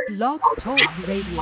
Blog Talk Radio.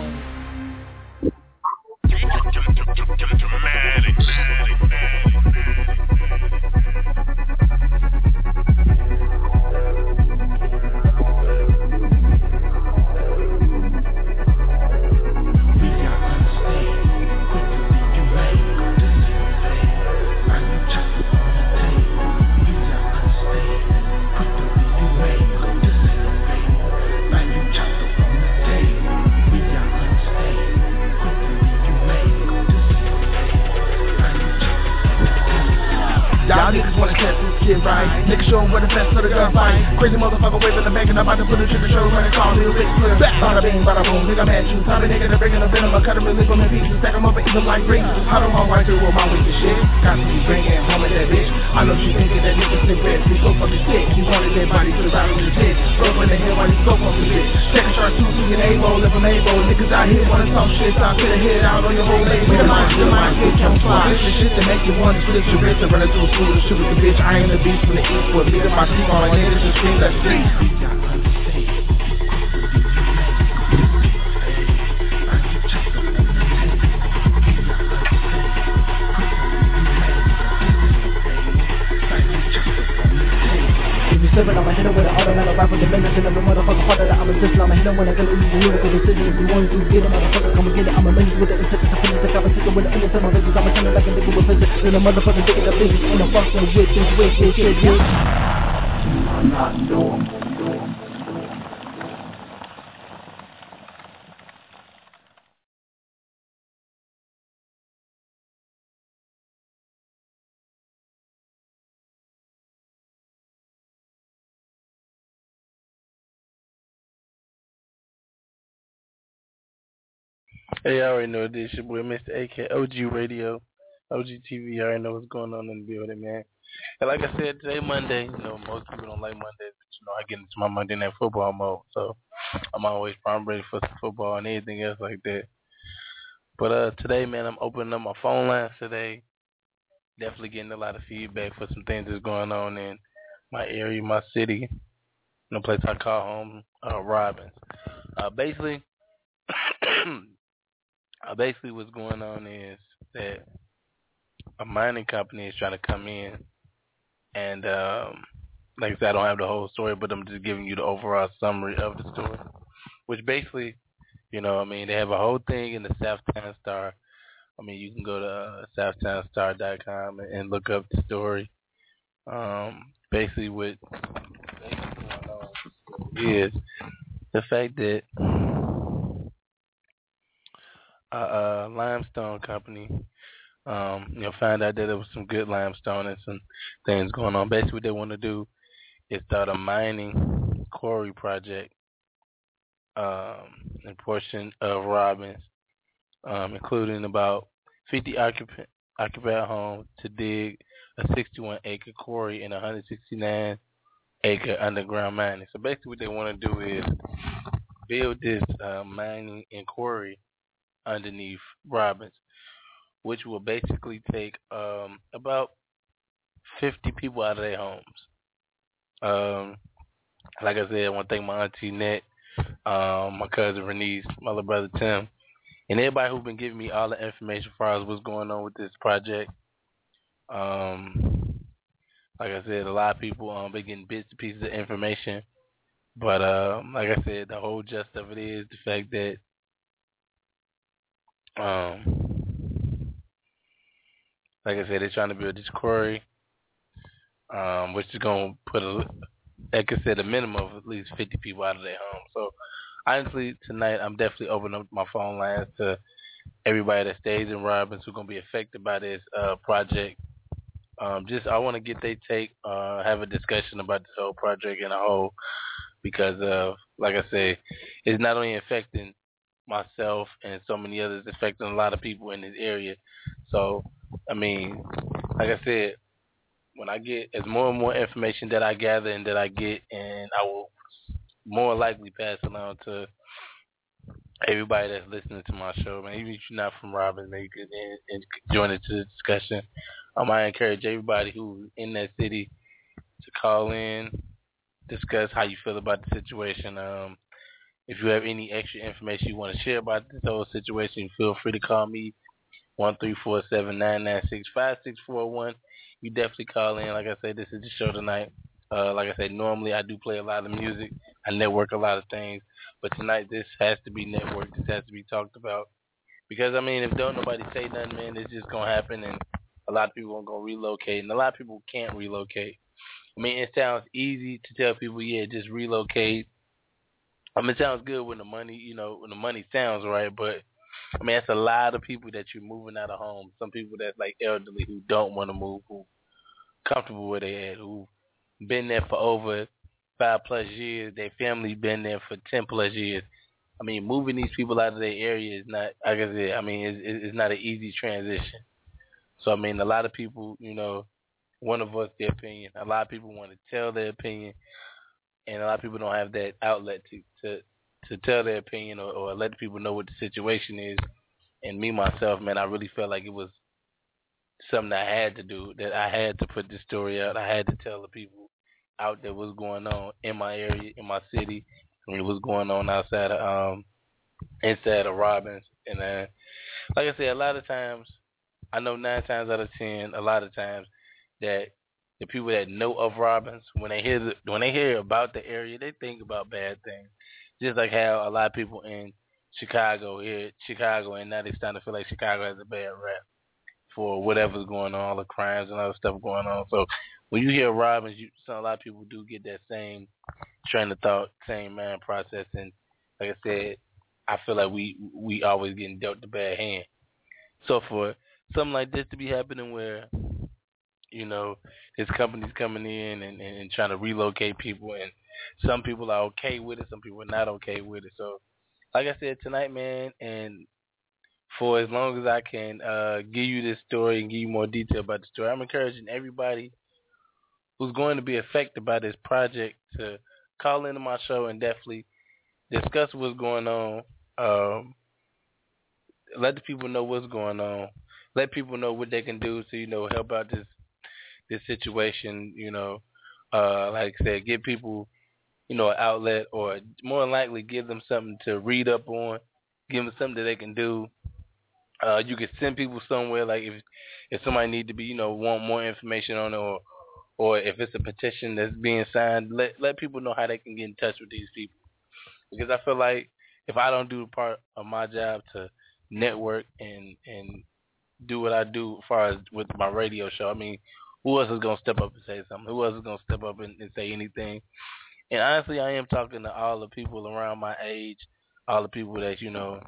Y'all niggas wanna test this kid right. Niggas show 'em where the best for the gunfight. Crazy motherfucker waving the bank and I'm about to put a trigger show when they call me a big flip. Bada bing, bada boom, nigga mad you. Time a nigga to bring in a venom, I cut him and leave him in pieces. Stack him up and eat him like rings. How do I white through with my wicked shit? Constantly bringing home with that bitch. I know she thinking that nigga sick red. He so fucking sick. He wanted that body to rattle his head. Rope in the head while he scope on the bitch. Second shark tooth, he an A-roll, if I'm A-roll. Niggas out here wanna talk shit, so I put a head out on your whole leg. With a mind, bitch, I'm fly. This is shit to make you want to split your wrist and run into a school and shoot with the bitch. I ain't a beast from the east, but me and my teeth on my head is just scream, let's see. I'ma hit him with an automatic rifle, the minutes in every motherfucker part of that. I'm a system, I'ma hit him when I get a lyrical decision. If you want to get it, motherfucker, come and get it. I'm a menace with the intention to finish the competition with the innocent. My bitches, I'ma turn it like a nigga with vision. Then a motherfucker taking the vision, and I'm fucking with this wicked shit, yeah. I'm not normal. Hey, I already know this. Your boy, Mr. AK, OG Radio, OG TV. I already know what's going on in the building, man. And like I said, today Monday. You know, most people don't like Mondays, but you know, I get into my Monday Night Football mode, so I'm always prime ready for some football and anything else like that. But today, man, I'm opening up my phone lines today. Definitely getting a lot of feedback for some things that's going on in my area, my city, in a place I call home, Robbins. Basically. Basically, what's going on is that a mining company is trying to come in, and like I said, I don't have the whole story, but I'm just giving you the overall summary of the story. Which basically, you know, I mean, they have a whole thing in the Southtown Star. I mean, you can go to southtownstar.com and look up the story. Basically, what's going on is the fact that a limestone company, found out that there was some good limestone and some things going on. Basically, what they want to do is start a mining quarry project in a portion of Robbins, including about 50 occupied homes to dig a 61-acre quarry and a 169-acre underground mining. So basically, what they want to do is build this mining and quarry underneath Robbins, which will basically take about 50 people out of their homes. Like I said, I want to thank my auntie Net, my cousin Renice, my little brother Tim, and everybody who's been giving me all the information as far as what's going on with this project. Like I said, a lot of people been getting bits and pieces of information, but like I said, the whole gist of it is the fact that like I said, they're trying to build this quarry, which is going to put, like I said, a minimum of at least 50 people out of their home. So, honestly, tonight, I'm definitely opening up my phone lines to everybody that stays in Robbins who's going to be affected by this project. I want to get their take, have a discussion about this whole project in a whole, because, like I said, it's not only affecting myself and so many others, affecting a lot of people in this area. So, I mean, like I said, when I get as more and more information that I gather and that I get, and I will more likely pass it on to everybody that's listening to my show, man. Even if you're not from Robbins, man, you can and join into the discussion. I encourage everybody who's in that city to call in, discuss how you feel about the situation. If you have any extra information you want to share about this whole situation, feel free to call me 1-347-996-5641. You definitely call in. Like I said, this is the show tonight. Like I said, normally I do play a lot of music. I network a lot of things. But tonight this has to be networked. This has to be talked about. Because, I mean, if don't nobody say nothing, man, it's just going to happen. And a lot of people are going to relocate. And a lot of people can't relocate. I mean, it sounds easy to tell people, yeah, just relocate. I mean, it sounds good when the money, when the money sounds right. But, I mean, that's a lot of people that you're moving out of home. Some people that's like elderly who don't want to move, who comfortable where they at, who been there for over 5+ years. Their family been there for 10+ years. I mean, moving these people out of their area is not, like I said, I mean, it's not an easy transition. So, I mean, a lot of people, want to voice their opinion. A lot of people want to tell their opinion, and a lot of people don't have that outlet to tell their opinion or let the people know what the situation is. And me, myself, man, I really felt like it was something I had to do, that I had to put this story out. I had to tell the people out there what's going on in my area, in my city, and what's going on outside of, inside of Robbins. And like I said, a lot of times, I know 9 times out of 10, a lot of times that the people that know of Robbins, when they hear about the area, they think about bad things. Just like how a lot of people in Chicago hear Chicago, and now they starting to feel like Chicago has a bad rap for whatever's going on, all the crimes and other stuff going on. So when you hear Robbins, a lot of people do get that same train of thought, same mind process. And like I said, I feel like we always getting dealt the bad hand. So for something like this to be happening where, his company's coming in and trying to relocate people, and some people are okay with it, some people are not okay with it. So like I said, tonight, man, and for as long as I can give you this story and give you more detail about the story, I'm encouraging everybody who's going to be affected by this project to call into my show and definitely discuss what's going on. Let the people know what's going on. Let people know what they can do to, help out this situation. Like I said, give people, an outlet, or more than likely give them something to read up on, give them something that they can do. You can send people somewhere, like if somebody need to be, want more information on it, or if it's a petition that's being signed, let people know how they can get in touch with these people. Because I feel like if I don't do the part of my job to network and do what I do as far as with my radio show, I mean, who else is going to step up and say something? Who else is going to step up and say anything? And honestly, I am talking to all the people around my age, all the people that,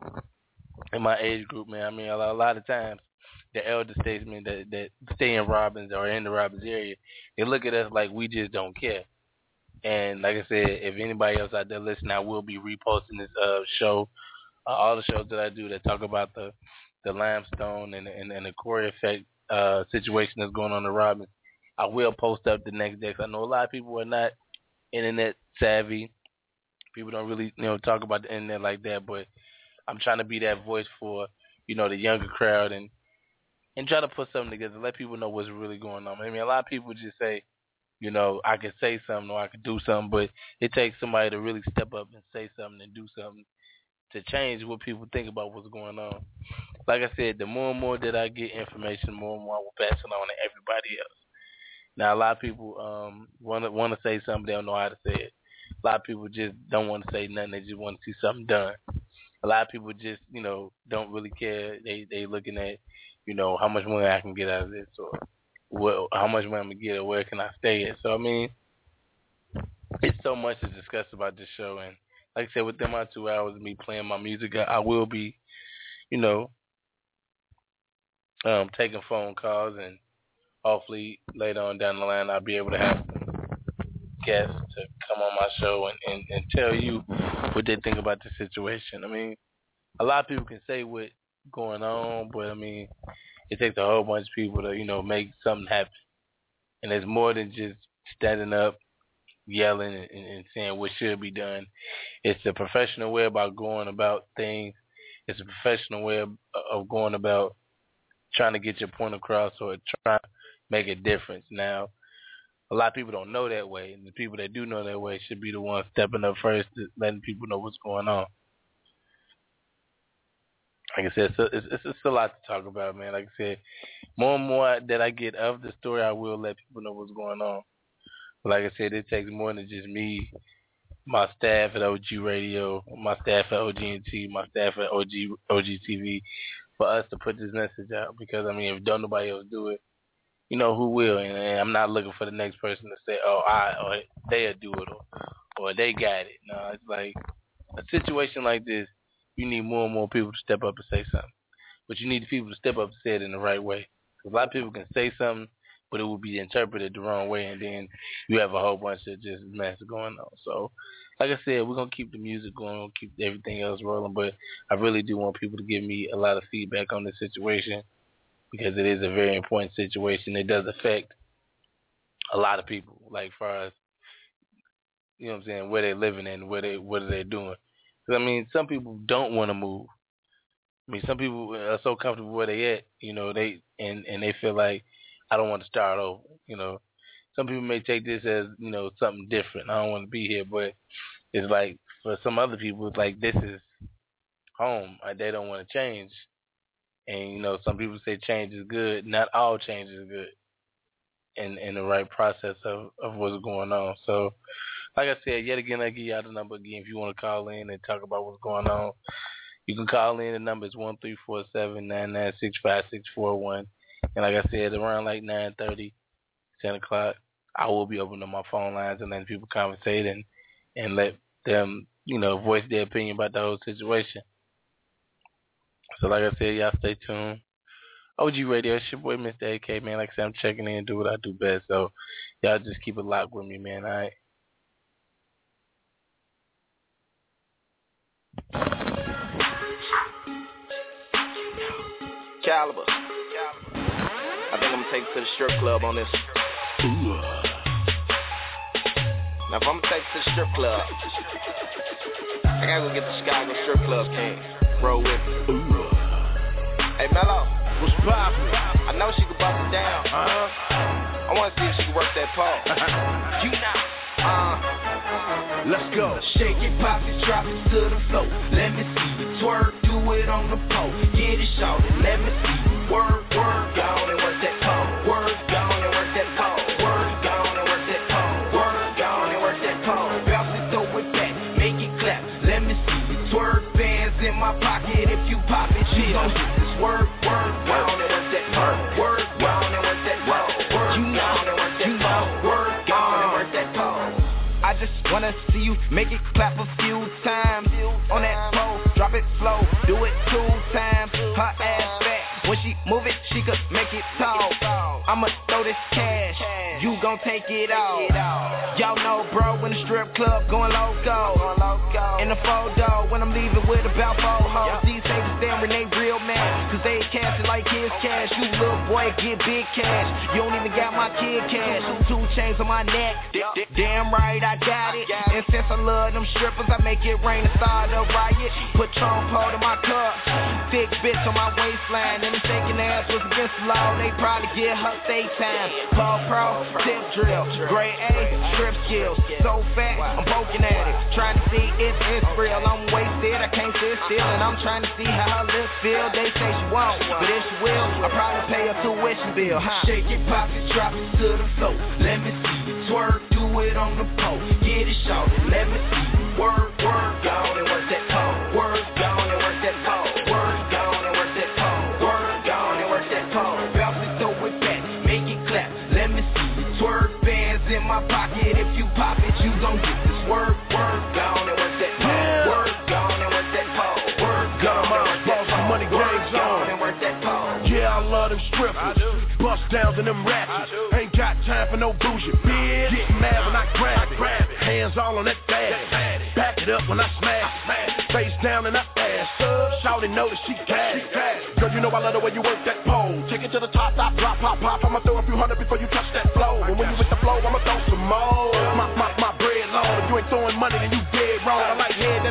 in my age group, man. I mean, a lot of times, the elder statesmen that stay in Robbins or in the Robbins area, they look at us like we just don't care. And like I said, if anybody else out there listening, I will be reposting this show, all the shows that I do that talk about the limestone and the Corey effect situation that's going on in Robbins. I will post up the next day. 'Cause I know a lot of people are not internet savvy. People don't really, talk about the internet like that. But I'm trying to be that voice for, the younger crowd and try to put something together, let people know what's really going on. I mean, a lot of people just say, I could say something or I could do something, but it takes somebody to really step up and say something and do something to change what people think about what's going on. Like I said, the more and more that I get information, more and more I will pass it on to everybody else. Now, a lot of people want to say something, they don't know how to say it. A lot of people just don't want to say nothing, they just want to see something done. A lot of people just, don't really care. They looking at, how much money I can get out of this, or how much money I'm going to get, or where can I stay at. So, I mean, it's so much to discuss about this show. And like I said, within my 2 hours of me playing my music, I will be, taking phone calls, and hopefully later on down the line I'll be able to have guests to come on my show and tell you what they think about the situation. I mean, a lot of people can say what's going on, but I mean, it takes a whole bunch of people to, make something happen. And it's more than just standing up, yelling, and saying what should be done. It's a professional way about going about things. It's a professional way of going about trying to get your point across or trying to make a difference. Now, a lot of people don't know that way, and the people that do know that way should be the ones stepping up first, letting people know what's going on. Like I said, it's a lot to talk about, man. Like I said, more and more that I get of the story, I will let people know what's going on. But like I said, it takes more than just me, my staff at OG Radio, my staff at OGNT, my staff at OGTV, for us to put this message out. Because, I mean, if don't nobody else do it, you know who will. And I'm not looking for the next person to say, oh, or they'll do it, or they got it. No, it's like a situation like this, you need more and more people to step up and say something. But you need the people to step up and say it in the right way. Because a lot of people can say something, but it will be interpreted the wrong way, and then you have a whole bunch of just mess going on. So, like I said, we're going to keep the music going, we'll keep everything else rolling, but I really do want people to give me a lot of feedback on this situation, because it is a very important situation. It does affect a lot of people, like far as, you know what I'm saying, where they're living and what are they doing. I mean, some people don't want to move. I mean, some people are so comfortable where they at, you know, they feel like, I don't want to start over, you know. Some people may take this as, you know, something different. I don't want to be here, but it's like, for some other people, it's like, this is home. They don't want to change. And, you know, some people say change is good. Not all change is good in the right process of what's going on. So, like I said, yet again, I give you out the number again. If you want to call in and talk about what's going on, you can call in. The number is 1-347-996-5641. And like I said, around like 9:30, 10 o'clock, I will be opening up my phone lines and letting people conversate and let them, you know, voice their opinion about the whole situation. So like I said, y'all stay tuned. OG Radio, it's your boy, Mr. AK, man. Like I said, I'm checking in and do what I do best. So y'all just keep it locked with me, man, all right? Caliber. I think I'm gonna take it to the strip club on this. Now if I'm gonna take it to the strip club, I gotta go get the Chicago strip club king. Roll with me. Hey Mello, what's poppin'? I know she can bust it down. I wanna see if she can work that pole. You know. Let's go. Shake it, pop it, drop it to the floor. Let me see you twerk, do it on the pole. Get it shorty, let me see you work, go on and work that pole. Work, go on and work that pole. Work, go on and work that pole. Work, go on and work that pole. Bounce it, throw it back, make it clap. Let me see you twerk, bands in my pocket. If you pop it, you gon' get this work, go on and work that pole. Work, go on and work that pole. Work, you know and work that pole. Work, go on and work that pole. I just wanna see you make it clap a few times on that pole, drop it slow, do it 2 times. Her ass fat, when she move it, she could make it tall. I'ma throw this cash, you gon' take it all. Y'all know, bro, when the strip club going loco. In the photo, when I'm leaving with about 4 hoes. These haters staring, they real mad, cause they cash it like his cash. You little boy, get big cash. You don't even got my kid cash. 2 chains on my neck, damn right I got it. And since I love them strippers, I make it rain and start a riot. Put Trump hold in my cup, thick bitch on my waistline. And if shaking ass was against the law, they probably get her stay time. Paul Pro, tip drill, grade A, strip skills. So fat, I'm poking at it, trying to see if it's real. I'm wasted, I can't sit still, and I'm trying to see how her lips feel. They say she won't, but if she will, I'll probably pay her tuition bill. Shake it, pop it, drop it to the floor. Let me see you twerk, do it on the pole. Get it shorty, let me see you work, go on and work that pole. Work, go on and work that pole. Work, go on and work that pole. Work, go on and work that pole. Bounce it, throw it back, make it clap. Let me see you twerk, bands in my pocket. If you pop it, you gon' get this work, go on and work that pole. Work, go on and work that pole. Work, go on and work that pole. Money graves on and work that pole. Yeah, I love them strippers, bust downs and them ratchets. Ain't got time for no bougie bitch. Get mad when I grab it. Hands all on that bag. Back it up when I smash it. Face down and up ass. Shawty know that she got it. Girl, you know I love the way you work that pole. Take it to the top, drop, pop. I'ma throw a few hundred before you touch that flow. And when you hit the flow, I'ma throw some more. My bread long. If you ain't throwing money, then you dead wrong. I like head that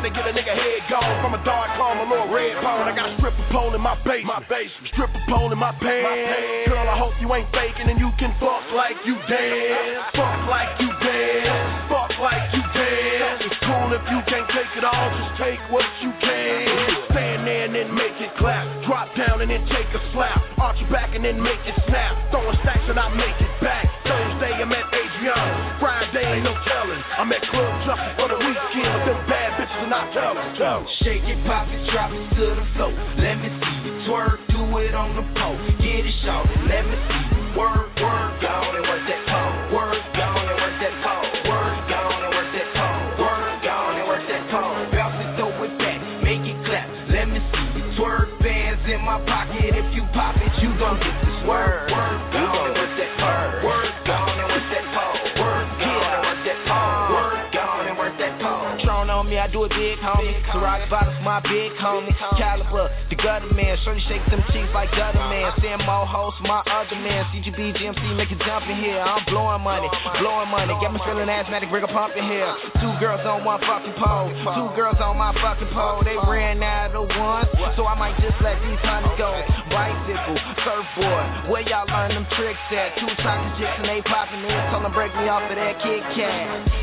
to get a nigga head gone. From a dark calm, a little red bone. I got stripper pole in my basement. Stripper pole in my pants. Girl, I hope you ain't faking and you can fuck like you dance. Fuck like you dance. Fuck like you dance. It's cool if you can't take it all, just take what you can. Stand there and then make it clap. Drop down and then take a slap. Arch your back and then make it snap. Throwing stacks and I make it back. Thursday I'm at Adriana. Friday ain't no telling. I'm at Club Jumping for the weekend with them bad bitches and I tell them. Shake it, pop it, drop it to the floor. Let me see you twerk, do it on the pole. Get it shorty, let me see you work, gone and work that pole. Work, gone and work that pole. Work, gone and work that pole. Work, gone and work that pole. Bounce it, throw it back, make it clap. Let me see you twerk, bands in my pocket. If you pop it, you gon' get this word. Work, gone and work that pole. Work, gone and work that pole. Work, gone and work that pole. Work, gone and work that pole. Tron on me, I do it big, homie. So rock bottles, my big homie. Caliber, the gutter man. Shorty shake them cheeks like gutter man. Sam Mo host, my other man. CGB, GMC, make it jump in here. I'm blowing money, blowing money. Get me feeling asthmatic, bring a pump in here. 2 girls on one fucking pole. 2 girls on my fucking pole. They ran out of one, so I might just let these honeys go. Bicycle, surfboard, where y'all learn them tricks at? 2 chocolate chicks and they popping in. Tell them break me off of that Kit Kat.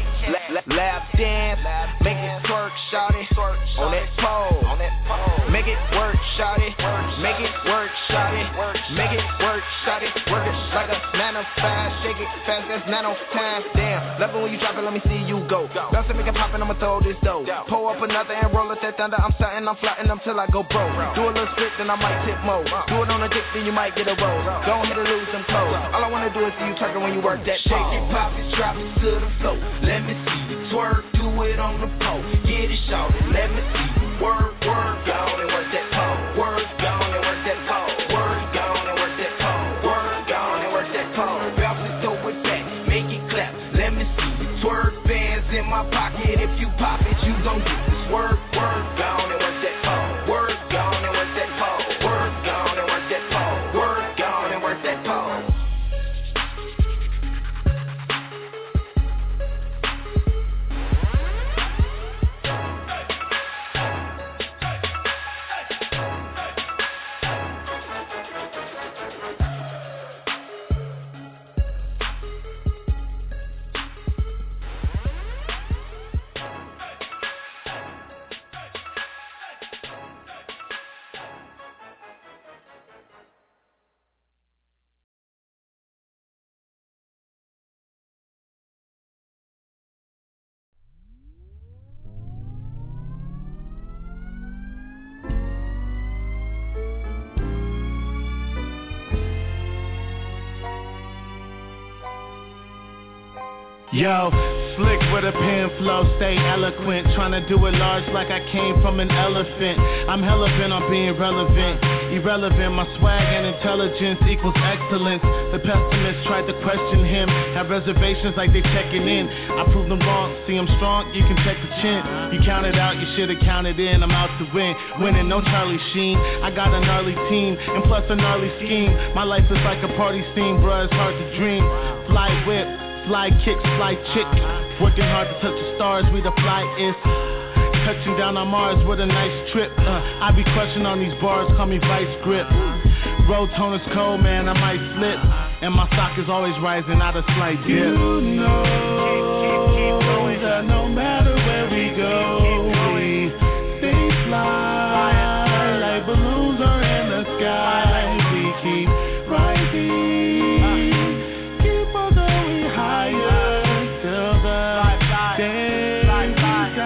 Lap dance, make it twerk, shawty, on that pole. Make it work, shawty, make it work, shawty, make it work, shawty. Work it like a 9 to 5, shake it fast as 9 on time. Damn, love it when you drop it, let me see you go. Bounce and make it pop and I'ma throw this dough. Pull up another and roll it that thunder. I'm starting, I'm flatting them till I go broke. Do a little split, then I might tip more. Do it on a dick, then you might get a roll. Don't hit it, lose them clothes. All I wanna do is see you twerking when you work that pole. Shake it, pop it, drop it to the floor. Let me see you twerk, do it on the pole. Get it shorty, let me see you work, gone and work that pole. Work, gone and work that pole. Work, gone and work that pole. Work, gone and work that pole. Bounce it, throw it back, make it clap. Let me see you twerk, bands in my pocket. If you pop it, you gon' get this work, gone and work that pole. Work, gone and work that pole. Work, gone and work that pole. Work, gone and work that pole. Yo, slick with a pen flow, stay eloquent. Tryna do it large like I came from an elephant. I'm hella bent on being relevant. Irrelevant, my swag and intelligence equals excellence. The pessimists tried to question him, have reservations like they checking in. I proved them wrong, see I'm strong, you can check the chin. You counted out, you should've counted in. I'm out to win, winning, no Charlie Sheen. I got a gnarly team, and plus a gnarly scheme. My life is like a party scene, bruh, it's hard to dream. Fly whip, fly kicks, fly chick. Working hard to touch the stars, we the flyest. Touching down on Mars with a nice trip. I be crushing on these bars, call me Vice Grip. Road tone is cold, man, I might slip. And my stock is always rising, not a slight dip. You know that no matter where we go, we stay fly like balloons are in the sky. We keep rising, keep on going higher till the day we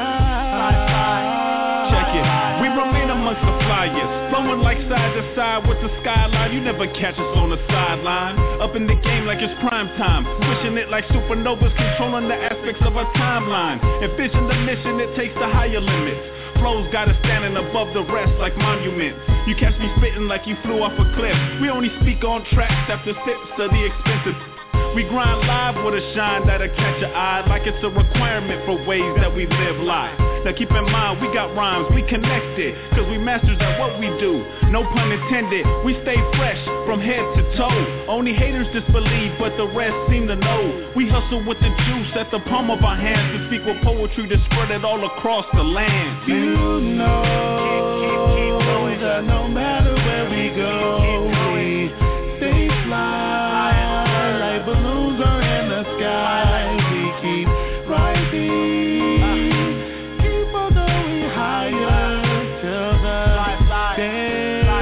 die. Check it, we remain amongst the flyers, flowing like side to side with the skyline. You never catch us on the sideline. Up in the game like it's prime time, pushing it like supernovas, controlling the aspects of our timeline. Envision the mission, it takes the higher limits. Flows got us standing above the rest like monuments. You catch me spitting like you flew off a cliff. We only speak on tracks after sips of the expensive. We grind live with a shine that'll catch your eye, like it's a requirement for ways that we live life. Now keep in mind, we got rhymes, we connected, cause we masters at what we do. No pun intended, we stay fresh from head to toe. Only haters disbelieve, but the rest seem to know. We hustle with the juice at the palm of our hands to speak with poetry to spread it all across the land. You know that no matter where we go, we stay fly like balloons are in the sky. We keep rising, keep on going higher till the day we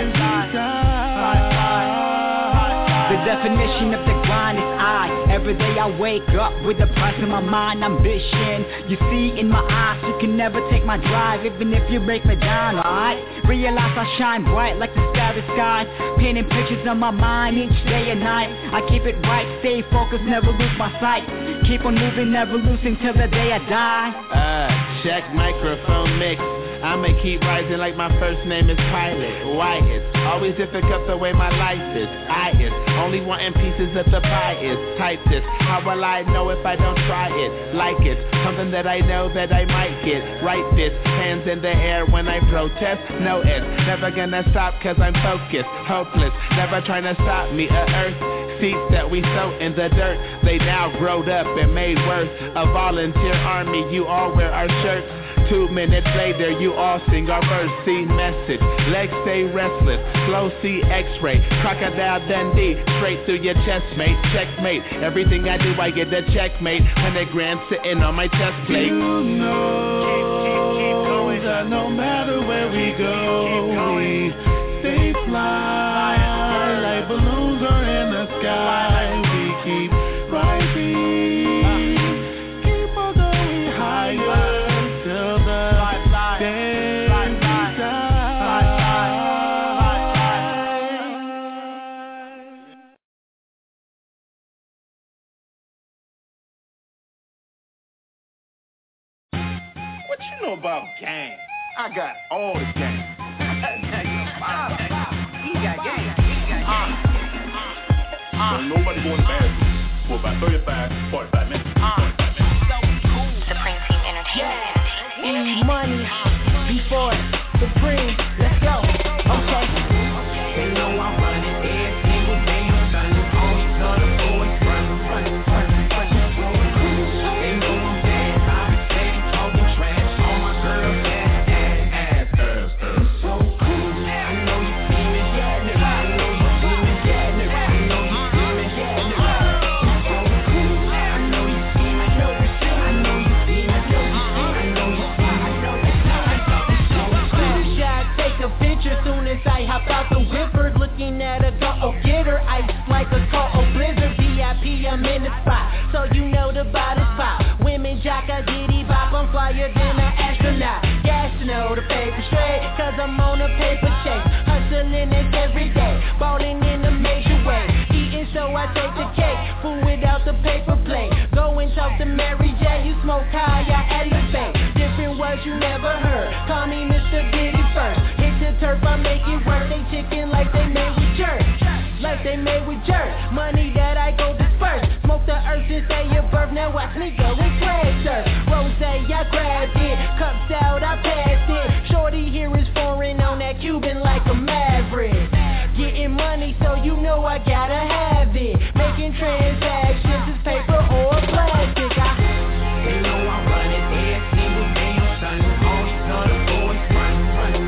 die. The definition of the grind is I. Every day I wake up with a price in my mind, ambition. You see in my eyes, you can never take my drive, even if you break me down, alright? Realize I shine bright like the starry sky, painting pictures on my mind each day and night. I keep it right, stay focused, never lose my sight. Keep on moving, never losing till the day I die. Check microphone mix. I'ma keep rising like my first name is Pilot. Why it's always difficult the way my life is. I is only wanting pieces of the pie is. Type this, how will I know if I don't try it? Like it's something that I know that I might get. Write this, hands in the air when I protest. No, it's never gonna stop cause I'm focused. Hopeless, never trying to stop me. Earth seeds that we sow in the dirt, they now growed up and made worth. A volunteer army, you all wear our shirts. 2 minutes later, you all sing our verse. See message, legs stay restless. Flow, see x-ray. Crocodile Dundee, straight through your chest, mate. Checkmate, everything I do, I get a checkmate. 100 grand sitting on my chest plate. You know that no matter where we go, we stay fly like balloons are in the sky. We keep rising, keep on going higher. What you know about gang? I got all the gang. He got game. Don't nobody go in the bathroom for about 45 minutes. Supreme Team Entertainment. E-Money, before Supreme, let's go. Okay. They know I'm running every single day. I'm shining on these other boys. Running. They know I'm bad. I be steady talking trash on my girl. Ass. So cool. I know you see me, yeah, nigga. I know you see me, yeah, nigga. I know you see me, yeah, nigga. So cool. I know you see me, I know you see me, I know you see me, I know you see me. Take a picture soon as I hop out the whipper. Looking at a go-getter, ice like a cold blizzard. VIP, I'm in the spot, so you know the body's pop. Women jock, I diddy bop, I'm flyer than an astronaut. Gas to know the paper straight, cause I'm on a paper chase. Hustling this every day, balling in a major way. Eating so I take the cake, food without the paper plate. Go and talk to Mary J, you smoke high, I elevate. Different words you never heard, call me Mr. Diddy first. Hit the turf, I make it work. They chicken like they made with jerk. Like they made with jerk. Money that I go disperse. Smoke the earth since day your birth. Now watch me go and crash surf. Rose, I grabbed it. Cups out, I passed it. Shorty here is foreign on that Cuban like a maverick. Getting money, so you know I gotta have it. Making transactions, is paper or plastic. They know I'm running every single day. I'm shining on these other boys. Running.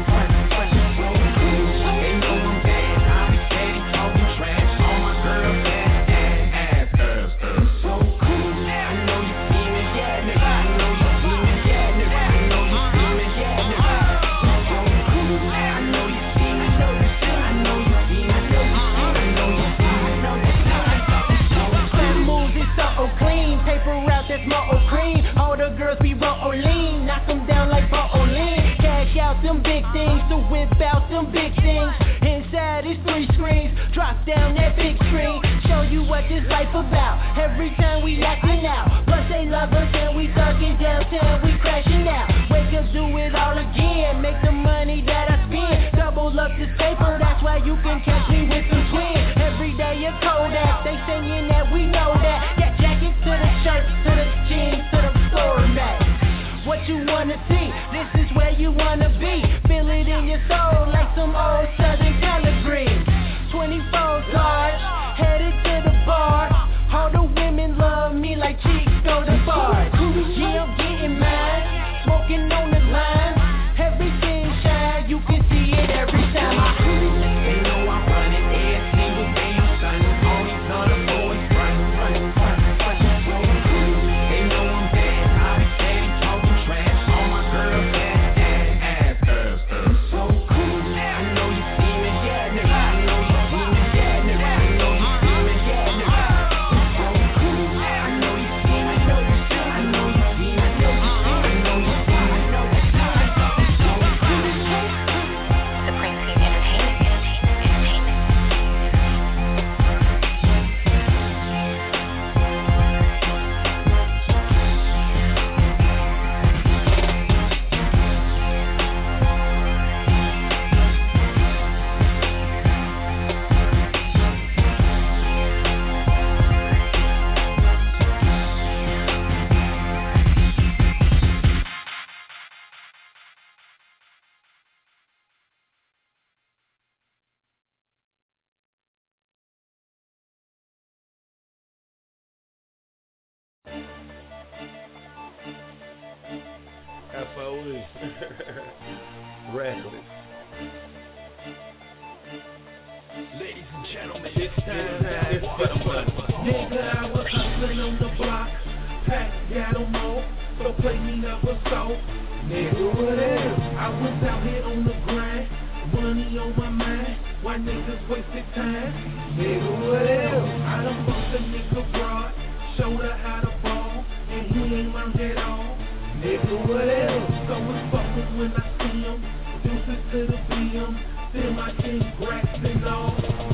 They know I'm bad. I be steady talking trash on my girl. Ass. So cool. I know you see me, yeah, nigga. I know you see me, yeah, nigga. I know you see me, yeah, nigga. So cool. I know you see me, I know you see me, I know you see me, I know you see me. Some moves is so clean. Paper route that's more cream. All the girls be rolling. Knock them down like bowling. Cash out them big things to whip out them big things. Inside is 3 screens. Drop down that big screen. Show you what this life about. Every time we acting out. Plus they love us and we thugging downtown. We crashing out. Wake up, do it all again. Make the money that I spend. Double up this paper. That's why you can catch me with some twins. Every day a Kodak. They saying that we know that. Get jackets to the shirt, to the jeans, to the floor mat. What you wanna see? wanna be. Feel it in your soul like some old Southern Pellegrini. 24 cars, headed to the bar. All the women love me like chicks go to bars. Yeah, I'm getting mad, smoking on the line. Everything shine, you can see it every time I cruise. They know I'm running every single day I'm shining. All these other boys running. They know I'm bad, I'm steady talking trash. All my girls ass. I'm so cool. I know you see me, yeah, nigga. I know you see me, yeah, nigga. I know you see me, yeah, nigga. I'm so cool. I know you see me, know you see me. I know you see me, know you see me. I know you see me, know you see me. Supreme Team Entertainment. FOE. Reckless. Ladies and gentlemen, it's time for the money. Nigga, I was hustling on the block. Pack got 'em all, so play me number so. Nigga, what else? I was out here on the grind, money on my mind. Why niggas wasted time? Nigga, what else? I done fucked a nigga broad, showed her how to ball, and he ain't learned at all. Nigga, what else? So it's fucking when I see him, deuces to the BM, feel my king grasp and all.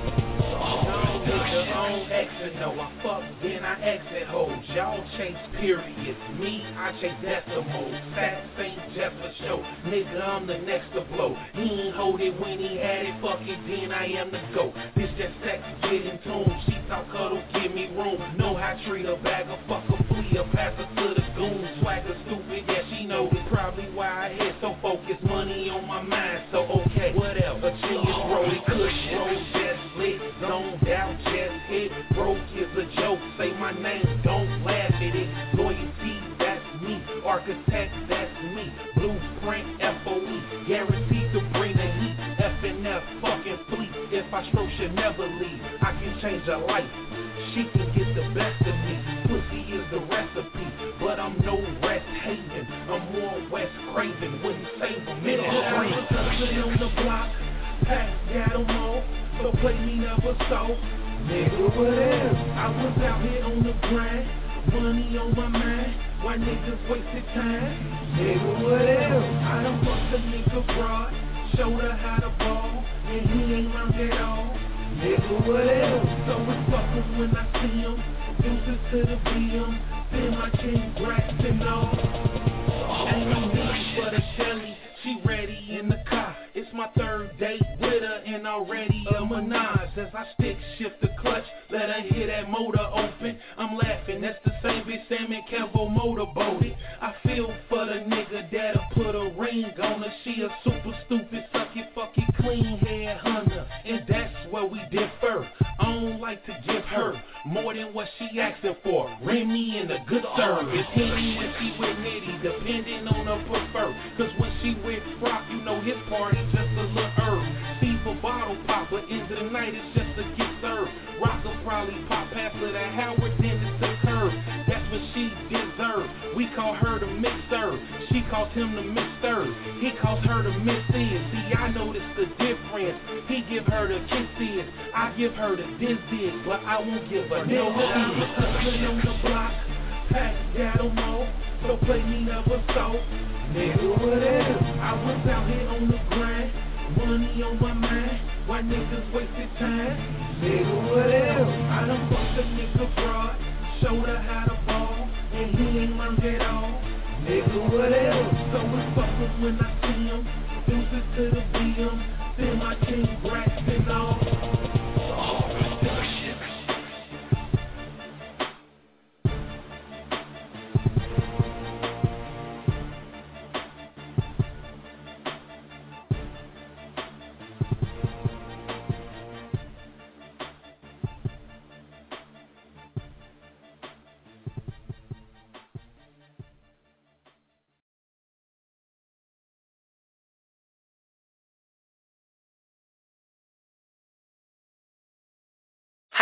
Nigga, I don't exit, no, I fuck, then I exit hoes. Y'all chase periods, me, I chase decimals. Stats ain't just a show, nigga, I'm the next to blow. He ain't hold it when he had it, fuck it, then I am the GOAT. This just sex, get in tune, she talk cuddle, give me room. Know how treat a bag of fuck a flea, a pass her to the goon. Swagger stupid, yeah, she know it, probably why I hit so focused. Money on my mind, so okay, whatever. Cheese roll it, kush roll, just lit, zoned out, just hit. Broke is a joke, say my name, don't laugh at it. Loyalty, that's me. Architect, that's me. Blueprint, FOE, guaranteed to bring the heat. FNF, fucking fleet. If I stroke, should never leave. I can change her life. She can get the best of me. Pussy is the recipe, but I'm no West Haven. I'm more West Craven. Wouldn't save a minute. Hustling on the block, pack got 'em all, so play me never so. Nigga, what else? I was out here on the grind, money on my mind. Why niggas wasted time? Nigga, what else? I done fucked a nigga broad, showed her how to ball, and he ain't learned at all. Nigga, what else? So it's fucking when I see him, deuces to the BM, feel my king grasp and all. Ain't no need for the Shelly, she ready in the car. It's my third date with her and already a menage. As I stick shift the clutch, let her hear that motor open. I'm laughing, that's the same bitch Sam and Kevo motorboated. I feel for the nigga that'll put a ring on her. She a super stupid, suck it, fuck it, clean head hunter, and that's where we differ. I don't like to give her more than what she asking for. Remy and the good service. Henny when she with Nitty, depending on her prefer. Cause when she with Brock, you know his party just a little herb. Steve a bottle pop, but end of the night it's just to get served. Rock will probably pop past her that Howard, then it's a curve. That's what she deserves. We call her the mixer. She calls him the mister. He calls her the misses. See, I notice the difference. He give her the kisses. I give her the dizzy, but I won't give her no kisses. Hustling on the block, pack got 'em all, so play me never so. Nigga, what else? I was out here on the grind, money on my mind. Why niggas wasted time? Nigga, what else? I done fucked a nigga broad, showed her how to ball, and he ain't learned at all. Nigga, what else? So it's fucking when I see him, deuces to the BM, feel my king grasp and all.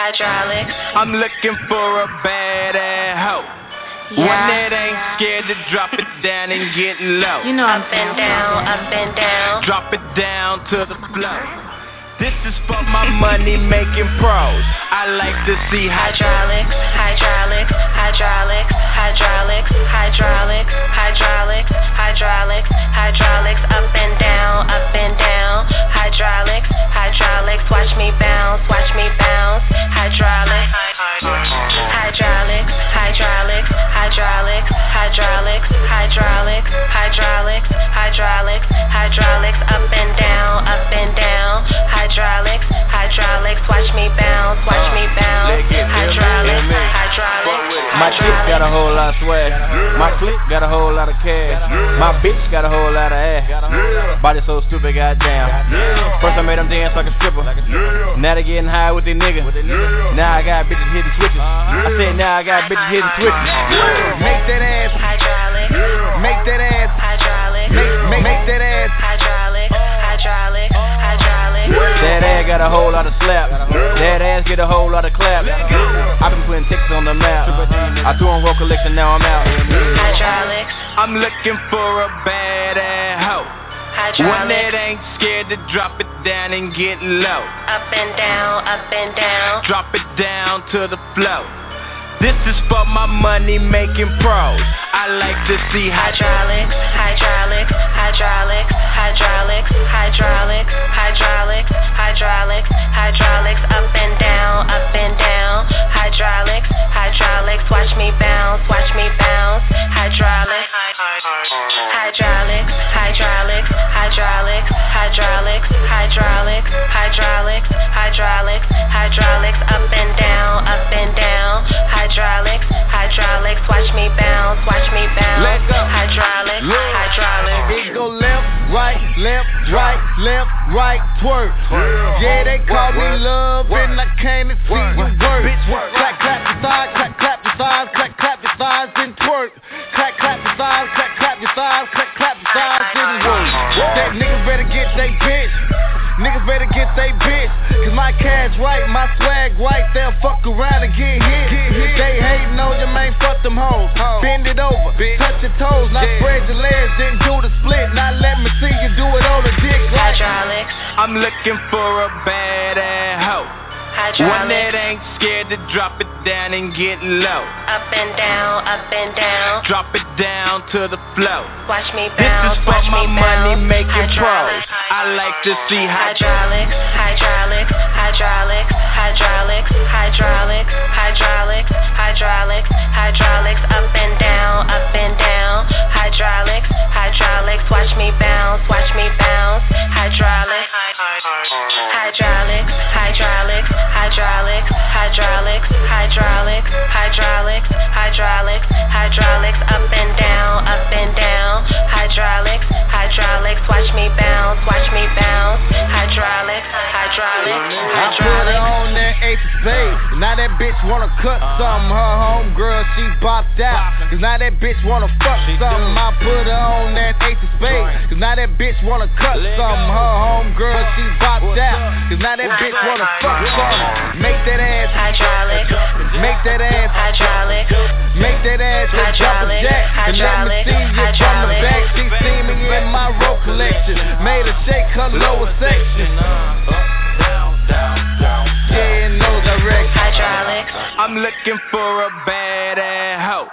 hydraulics. I'm looking for a badass hoe. Yeah. One that ain't scared to drop it down and get low. You know I'm up and down, up and down. Drop it down to the floor. This is for my money making pros. I like to see hydraulics, hydraulics, hydraulics, hydraulics, hydraulics, hydraulics, hydraulics, hydraulics, up and down, hydraulics, hydraulics, watch me bounce, hydraulics, hydraulics, hydraulics, hydraulics, hydraulics, hydraulics, hydraulics, hydraulics, hydraulics, up and down, hydraulics, watch me bounce, hydraulics, hydraulics. My chick got a whole lot of swag. My clique got a whole lot of cash. My bitch got a whole lot of ass. Body so stupid, goddamn. First I made them dance like a stripper. Now they getting high with their nigga. Now I got bitches hitting switches. I said now I got bitches hitting switches. Make that ass hydraulic. Make that ass hydraulic. Make that ass hydraulic. That ass got a whole lot of slap. That ass get a whole lot of clap. I've been putting ticks on the map. I threw on roll collection, now I'm out. Hydraulics. I'm looking for a badass hoe. One that ain't scared to drop it down and get low. Up and down. Drop it down to the floor. This is for my money making pros. I like to see hydraulics, hydraulics, hydraulics, hydraulics, hydraulics, hydraulics, hydraulics, hydraulics, up and down, hydraulics, hydraulics, watch me bounce, hydraulics, hydraulics, hydraulics, hydraulics, hydraulics, hydraulics, hydraulics, hydraulics, up and down, hydraulics, watch me bounce, hydraulics, hydraulics. It go left, right, twerk. Yeah, they call me love and I came to see you work. Clap your thighs, clap your thighs, then twerk. Clap your thighs, clap your thighs, then work. That niggas better get they bitch. Cause my cash right, my swag right, they'll fuck around and get hit. They hating on your man, fuck them hoes. Bend it over, touch your toes, now spread your legs, then do the split. Now let me see you do it on the dick like hydraulics. I'm looking for a badass hoe. One that ain't scared to drop it down and get low. Up and down. Drop it down to the floor. Watch me bounce, this is for my money making pros. I like to see hydraulics, hydraulics, hydraulics, hydraulics, hydraulics, hydraulics, hydraulics, hydraulics, up and down, hydraulics, watch me bounce, hydraulics, hydraulics, hydraulics, hydraulics, hydraulics, up and down, hydraulics, watch me bounce, hydraulics, I put her on that Ace of Spades. Now that bitch wanna cut something. Her homegirl, she bopped out. Cause now that bitch wanna fuck something. I put her on that Ace of Spades. Cause now that bitch wanna cut something. Her homegirl, she bopped out. Cause now that bitch wanna fuck something. Make that ass hydraulic. Make that ass hydraulic. Make that ass a jumper jack. And let me see you from the back. She see me in my roll collection. Made her shake her lower section. Yeah, in those directions. Hydraulics. I'm looking for a badass hoe.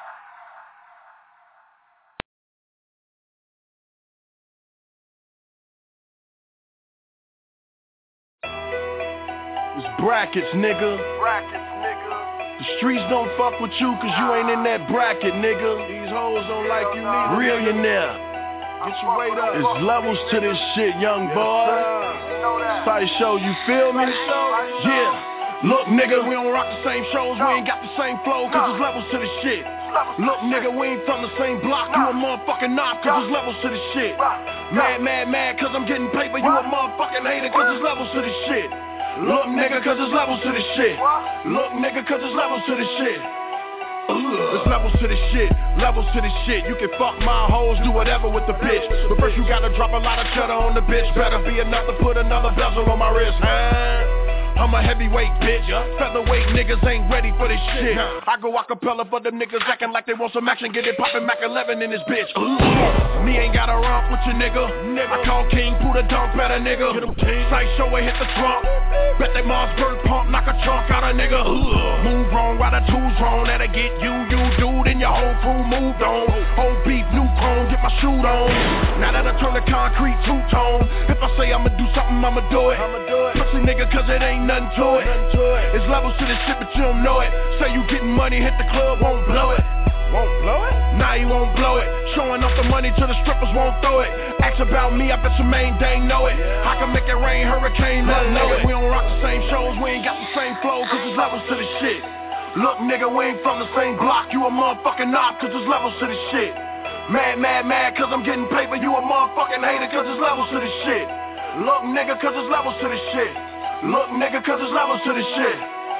It's brackets, nigga. The streets don't fuck with you cause you ain't in that bracket, nigga. These hoes don't like you neither. Millionaire. Get your weight up. It's levels to this shit, young boy. Sideshow, you feel me? Yeah. Look, nigga, we don't rock the same shows. We ain't got the same flow cause there's levels to this shit. Look, nigga, we ain't from the same block. You a motherfucking knob cause there's levels to this shit. Mad cause I'm getting paper. You a motherfucking hater cause there's levels to this shit. Look, nigga, cause there's levels to this shit. Look, nigga, cause there's levels to this shit. There's levels to this shit, levels to this shit. You can fuck my hoes, do whatever with the bitch. But first you gotta drop a lot of cheddar on the bitch. Better be enough to put another bezel on my wrist, huh? I'm a heavyweight, bitch. Featherweight niggas ain't ready for this shit. I go acapella for them niggas acting like they want some action. Get it poppin' Mac 11 in this bitch. Me ain't got a romp with your nigga. I call King Buddha dunk better nigga. Sight show and hit the trunk. Bet that Mossberg pump knock a chunk out a nigga. Move wrong while the two's wrong. That'll get you dude, and your whole crew moved on. Old beef, new chrome, get my shoot on. Now that I turn the concrete two-tone. If I say I'ma do something, I'ma do it. Pussy nigga, cause it ain't nothing to it. It's levels to this shit, but you don't know it. Say you getting money, hit the club, won't blow it. Won't blow it? Nah, he won't blow it. Showing off the money to the strippers, won't throw it. Ask about me, I bet your main dang know it. I can make it rain, hurricane, let know it. We don't rock the same shows, we ain't got the same flow, cause there's levels to this shit. Look, nigga, we ain't from the same block. You a motherfucking knob, cause there's levels to this shit. Mad, cause I'm getting paper. You a motherfucking hater, cause there's levels to this shit. Look, nigga, cause there's levels to this shit. Look, nigga, cause there's levels to this shit.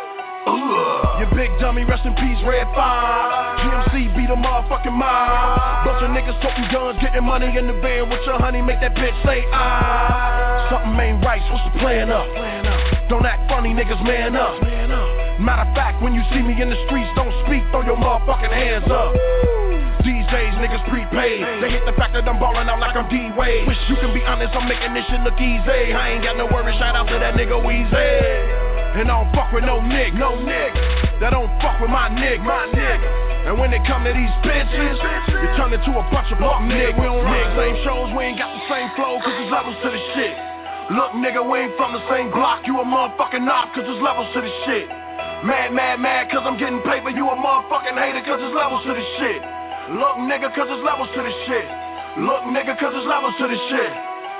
You big dummy, rest in peace, Red 5. GMC beat a motherfucking mob. Bunch of niggas toting guns, getting money in the van with your honey, make that bitch say something ain't right, what's the plan up? Don't act funny, niggas, man up. Matter of fact, when you see me in the streets, don't speak, throw your motherfucking hands up. These days, niggas prepaid. They hate the fact that I'm ballin' out like I'm D-Wade. Wish you can be honest, I'm making this shit look easy. I ain't got no worries, shout out to that nigga Weezy. And I don't fuck with no nigga that don't fuck with my nigga. And when it come to these bitches, you turn into a bunch of fuck niggas. We don't rock the same shows, we ain't got the same flow, cause there's levels to this shit. Look, nigga, we ain't from the same block. You a motherfucking knob, cause there's levels to this shit. Mad, cause I'm getting paper. You a motherfucking hater, cause there's levels to this shit. Look, nigga, cause there's levels to this shit. Look, nigga, cause there's levels to this shit.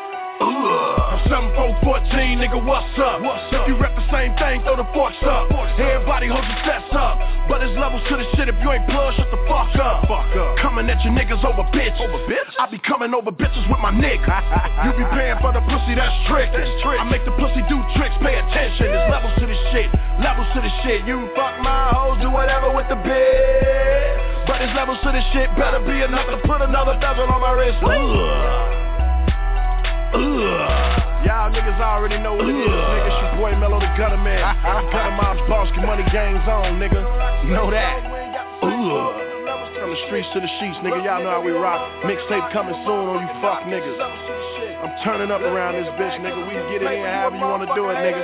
I'm 7414, nigga, what's up? If you rep the same thing, throw the forks up. Everybody hold your sets up. But there's levels to this shit, if you ain't plugged, shut the fuck up. Coming at you niggas over bitch. I be coming over bitches with my nigga. You be paying for the pussy, that's trick. I make the pussy do tricks, pay attention. There's levels to this shit, levels to this shit. You fuck my hoes, do whatever with the bitch. But there's levels to this shit, better be enough to put another bezel on my wrist. Y'all niggas already know what it is, nigga. It's your boy Mello the Gutter Man. Gutter Mob's boss, get money gangs on, nigga. You know that. From the streets to the sheets, nigga. Y'all know how we rock. Mixtape coming soon on you fuck niggas. I'm turning up around this bitch, nigga. We can get it in however you wanna do it, nigga.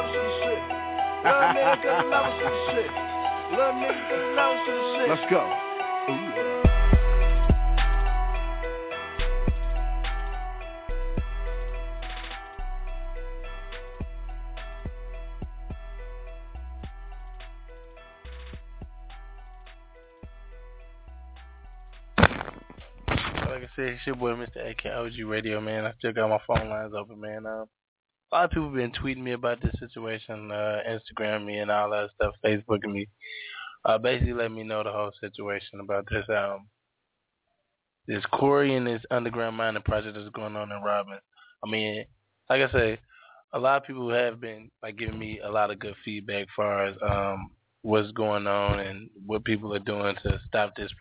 Let's go. Like I said, it's your boy Mr. AK OG Radio, man. I still got my phone lines open, man. A lot of people been tweeting me about this situation, Instagram me and all that stuff, Facebooking me. Basically let me know the whole situation about this this Corey and this underground mining project that's going on in Robbins. I mean, like I say, a lot of people have been like giving me a lot of good feedback as far as what's going on and what people are doing to stop this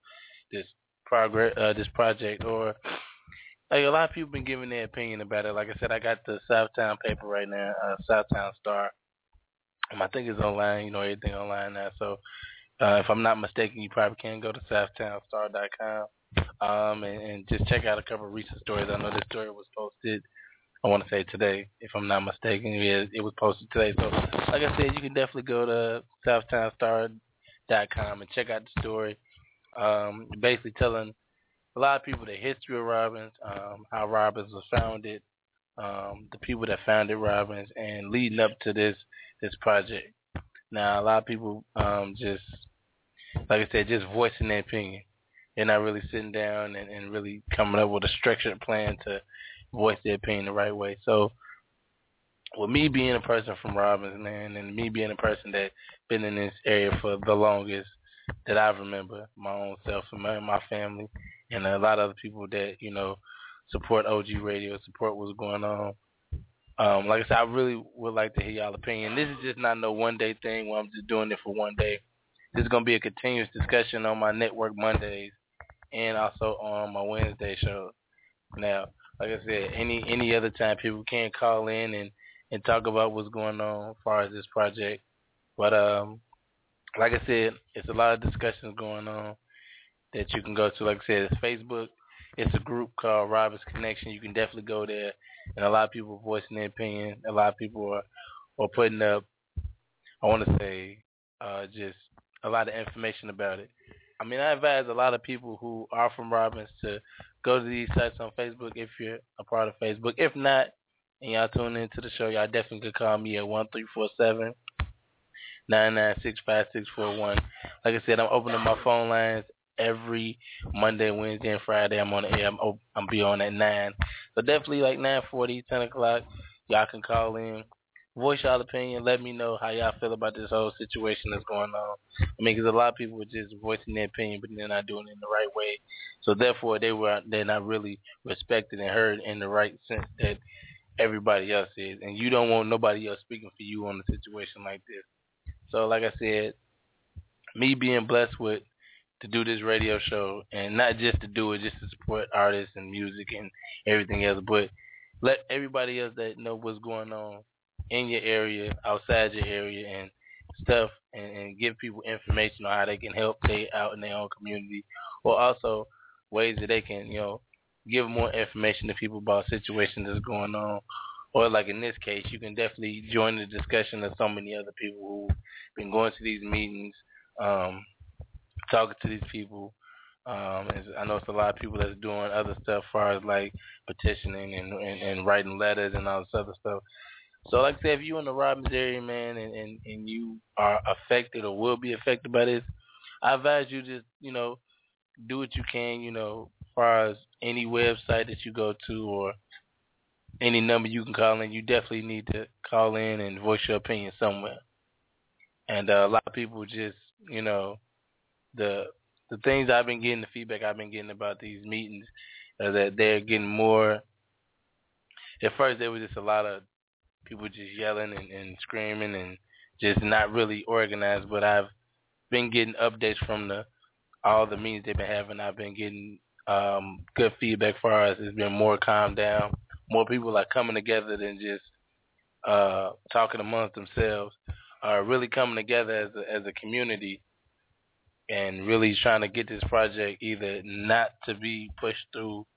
project, or like a lot of people been giving their opinion about it. Like I said, I got the Southtown paper right now, Southtown Star. I think it's online, everything online now. So if I'm not mistaken, you probably can go to southtownstar.com and just check out a couple of recent stories. I know this story was posted, I want to say today, if I'm not mistaken. It was posted today. So like I said, you can definitely go to southtownstar.com and check out the story. Basically telling a lot of people the history of Robbins, how Robbins was founded, the people that founded Robbins, and leading up to this project. Now, a lot of people just, like I said, just voicing their opinion. They're not really sitting down and really coming up with a structured plan to voice their opinion the right way. So, with me being a person from Robbins, man, and me being a person that's been in this area for the longest that I remember, my own self and my family, and a lot of other people that, support OG Radio, support what's going on. Like I said, I really would like to hear y'all opinion. This is just not no one-day thing where I'm just doing it for one day. This is going to be a continuous discussion on my network Mondays and also on my Wednesday show. Now, like I said, any other time people can call in and talk about what's going on as far as this project. But like I said, it's a lot of discussions going on that you can go to. Like I said, it's Facebook. It's a group called Robbins Connection. You can definitely go there, and a lot of people are voicing their opinion. A lot of people are putting up, I want to say, just a lot of information about it. I mean, I advise a lot of people who are from Robbins to go to these sites on Facebook if you're a part of Facebook. If not, and y'all tune into the show, y'all definitely could call me at 1-347-996-5641. Like I said, I'm opening my phone lines every Monday, Wednesday, and Friday. I'm on the air. I'm be on at 9. So definitely like 9:40, 10 o'clock, y'all can call in. Voice y'all opinion. Let me know how y'all feel about this whole situation that's going on. I mean, because a lot of people are just voicing their opinion, but they're not doing it in the right way. So therefore, they're not really respected and heard in the right sense that everybody else is. And you don't want nobody else speaking for you on a situation like this. So like I said, me being blessed to do this radio show, and not just to do it, just to support artists and music and everything else, but let everybody else that know what's going on in your area, outside your area, and stuff, and give people information on how they can help they out in their own community, or also ways that they can, give more information to people about situations that's going on. Or like in this case, you can definitely join the discussion of so many other people who've been going to these meetings, talking to these people. I know it's a lot of people that's doing other stuff as far as like petitioning and writing letters and all this other stuff. So like I said, if you're in the Robbins area, man, and you are affected or will be affected by this, I advise you just, do what you can, as far as any website that you go to or any number you can call in. You definitely need to call in and voice your opinion somewhere. And a lot of people just, the things I've been getting, the feedback I've been getting about these meetings, that they're getting more. At first, there was just a lot of people just yelling and screaming and just not really organized. But I've been getting updates from all the meetings they've been having. I've been getting good feedback as far as it's been more calmed down. More people are coming together than just talking amongst themselves. Are really coming together as a community and really trying to get this project either not to be pushed through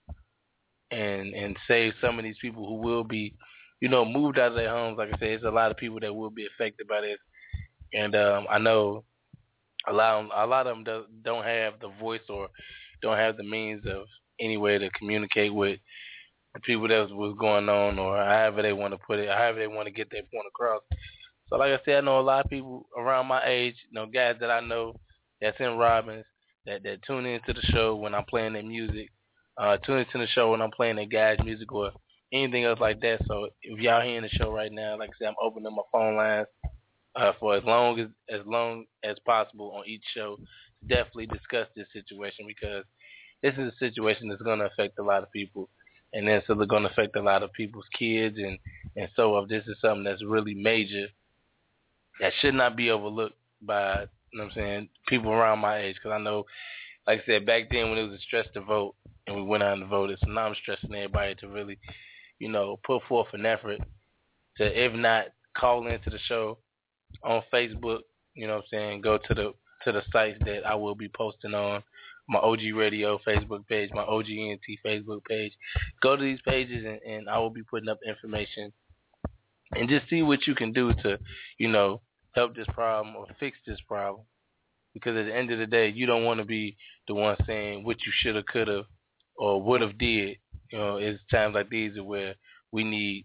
and save some of these people who will be, moved out of their homes. Like I said, it's a lot of people that will be affected by this. And I know a lot of them don't have the voice or don't have the means of any way to communicate with the people that was going on, or however they want to put it, however they want to get their point across. So like I said, I know a lot of people around my age, guys that I know that's in Robbins, that tune into the show when I'm playing their music, tune into the show when I'm playing their guys' music or anything else like that. So if y'all hearing the show right now, like I said, I'm opening my phone lines for as long as possible on each show to definitely discuss this situation, because this is a situation that's going to affect a lot of people, and then so they're going to affect a lot of people's kids, and so if this is something that's really major that should not be overlooked by, people around my age. Because I know, like I said, back then when it was a stress to vote and we went out and voted, so now I'm stressing everybody to really, put forth an effort to, if not call into the show on Facebook, go to the sites that I will be posting on, my OG Radio Facebook page, my OG ENT Facebook page. Go to these pages and I will be putting up information and just see what you can do to, help this problem or fix this problem. Because at the end of the day, you don't want to be the one saying what you should have, could have, or would have did. It's times like these where we need,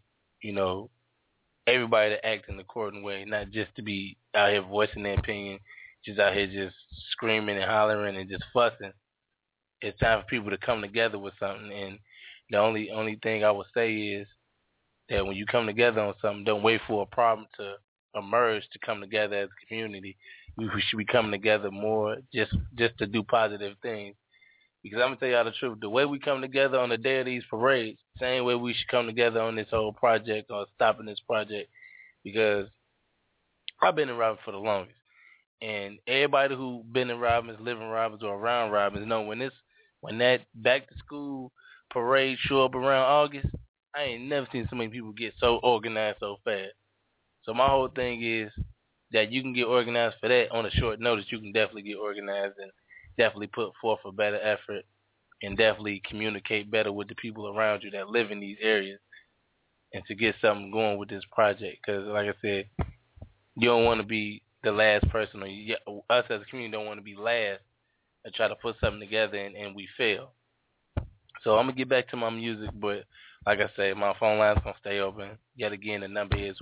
everybody to act in the accordant way, not just to be out here voicing their opinion, just out here just screaming and hollering and just fussing. It's time for people to come together with something. And the only thing I would say is that when you come together on something, don't wait for a problem to emerge to come together as a community. We should be coming together more just to do positive things. Because I'm going to tell y'all the truth, the way we come together on the day of these parades, same way we should come together on this whole project or stopping this project. Because I've been in Robbins for the longest. And everybody who been in Robbins, live in Robbins, or around Robbins know when that back to school parade show up around August, I ain't never seen so many people get so organized so fast. So my whole thing is that you can get organized for that on a short notice. You can definitely get organized and definitely put forth a better effort and definitely communicate better with the people around you that live in these areas and to get something going with this project. Because, like I said, you don't want to be the last person, or us as a community don't want to be last and try to put something together and we fail. So I'm going to get back to my music, but like I say, my phone line's going to stay open. Yet again, the number is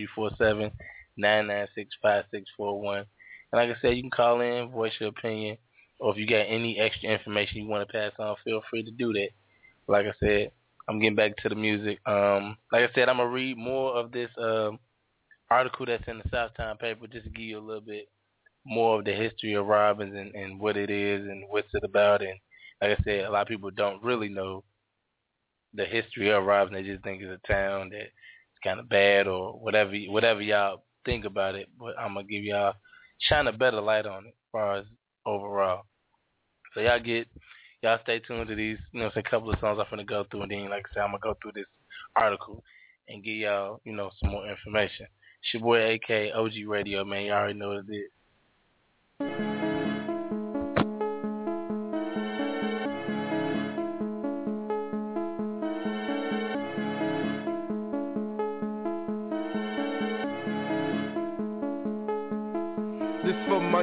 1-347-996-5641. And like I said, you can call in, voice your opinion, or if you got any extra information you want to pass on, feel free to do that. Like I said, I'm getting back to the music. Like I said, I'm going to read more of this article that's in the Southtown paper just to give you a little bit more of the history of Robbins and what it is and what's it about. And like I said, a lot of people don't really know the history of Robbins. They just think it's a town that's kind of bad or whatever y'all think about it. But I'm going to give y'all, shine a better light on it as far as overall. So y'all stay tuned to these, a couple of songs I'm going to go through. And then, like I said, I'm going to go through this article and give y'all, some more information. It's your boy AK, OG Radio, man. You already know what it is. This for my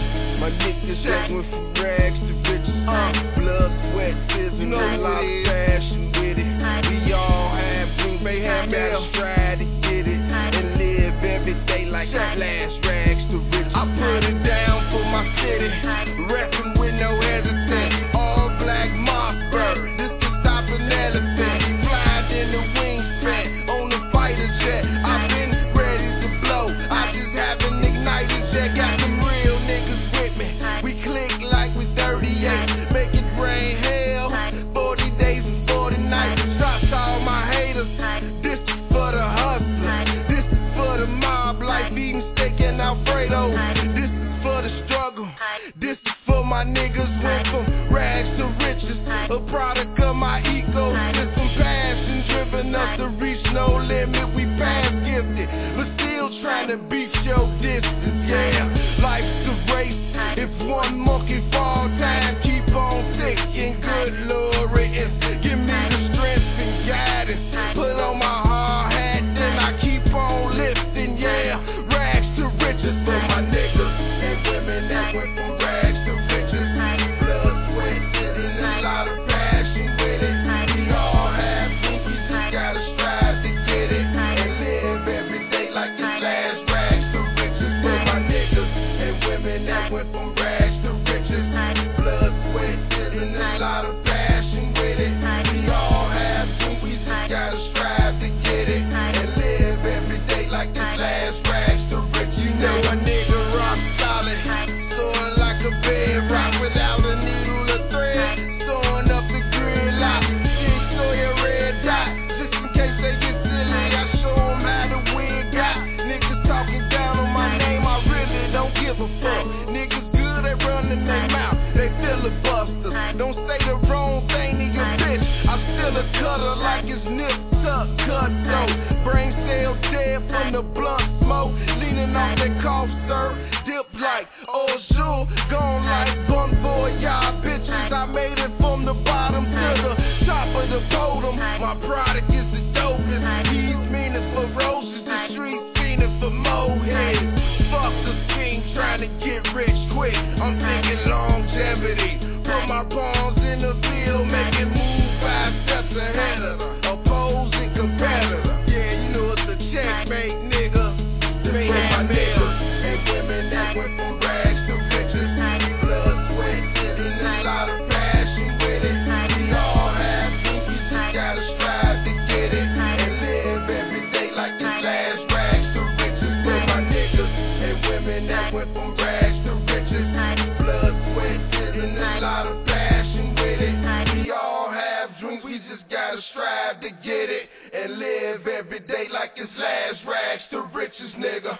niggas that went from rags to riches. Blood, sweat, tears, and a lot of passion with it. We all have Green Bay, gotta strive to get it and live every day like last rags to riches. I put it down for my city, reppin' with no hesitation. All black Mossberg, this is stop an elephant. Flying in the wingspan on the fighter jet. I've been ready to blow. I just haven't ignited yet. Got some real niggas with me. We click like we 38. Make it rain hell. 40 days and 40 nights. Shots to all my haters. This is for the hustlers. This is for the mob life. Eating steak and Alfredo. This is for the struggle. This is for my niggas. Went from rags to riches. A product of my ego. There's some passion driven us to reach no limit. We past gifted, but still trying to beat your distance. Yeah, life's a race. If one monkey fall, time keep on ticking. Good Lord, give me the strength and guidance. Put on my hard hat, then I keep on lifting. Yeah, rags to riches for my niggas and women that went from rags to riches. Blood, sweat, and a lot of passion with it. We all have things, we just gotta strive to get it and live every day like it's last. Rags to riches for my niggas and women that went from rags to riches. Blood, sweat, and a lot of passion with it. We all have things, we just gotta strive to get it and live every day like it's last. Rags to riches. You know a nigga rock solid, soaring like a bedrock without a needle or thread. Sewing up the gridlock, shit, show your red dot. Just in case they get silly, I show them how the win got. Niggas talking down on my name, I really don't give a fuck. Niggas good at running their mouth, they filibusters. Don't say the wrong thing to your bitch, I still a cutter like it's nip tuck, cut though. Brain cell dead from the blunt smoke, leaning off that cough syrup, dip like Ojour, gone like Bon Voyage bitches. I made it from the bottom to the top of the podium. My product is the dopest. These mean it's ferocious, the streets fiending for more heads. Fuck the scheme, trying to get rich quick. I'm thinking longevity. Put my palms in the field, make it move 5 steps ahead of opposing competitor. Yeah, you know it's a checkmate, nigga. For my niggas and women that went from rags to riches. Blood, sweat, and a lot of passion with it. We all have things, we just gotta strive to get it and live every day like it's last. Rags to riches for my niggas and women that went from rags to riches. Blood, sweat, and a lot of passion with it. We all have dreams, we just gotta strive to get it and live every day like it's last. Rags to riches, nigga.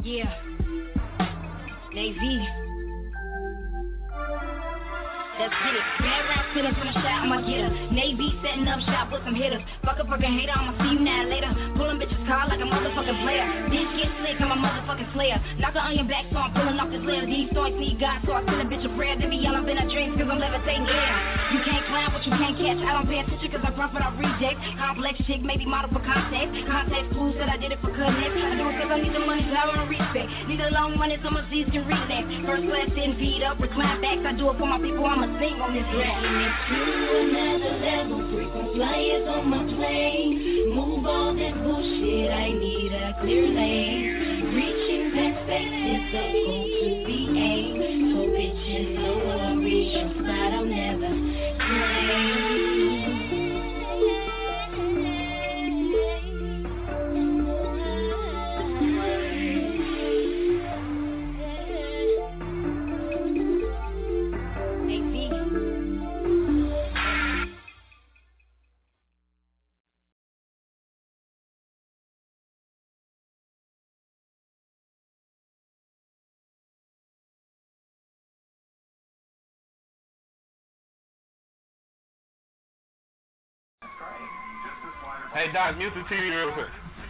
Yeah. Navy. Let's get it. Bad rap feelings from the shot, I'ma get her. Navy setting up shop with some hitters. Fuck a fucking hater, I'ma see you now later. Pulling bitches car like a motherfucking player. Bitch get slick, I'm a motherfucking slayer. Knock her on your back, so I'm pulling off this layer. These stories need God, so I send a bitch a prayer. They be all up in her dreams, cause I'm levitating, yeah. You can't climb what you can't catch. I don't pay attention cause I run for the rejects. Complex chick, maybe model for context. Context clues that I did it for connects. I do it cause I need the money, power, and respect. Need a long money so my Z's can read that. First class, sitting feet up, recline backs. I do it for my people, I'ma sing on this rap. Taking it to another level, frequent flyers on my plane. Move all that bullshit, I need a clear lane. Reaching perspectives of goal to be aimed. So bitches know I'll reach your spot, I'll never claim. Hey Doc, mute the TV real quick.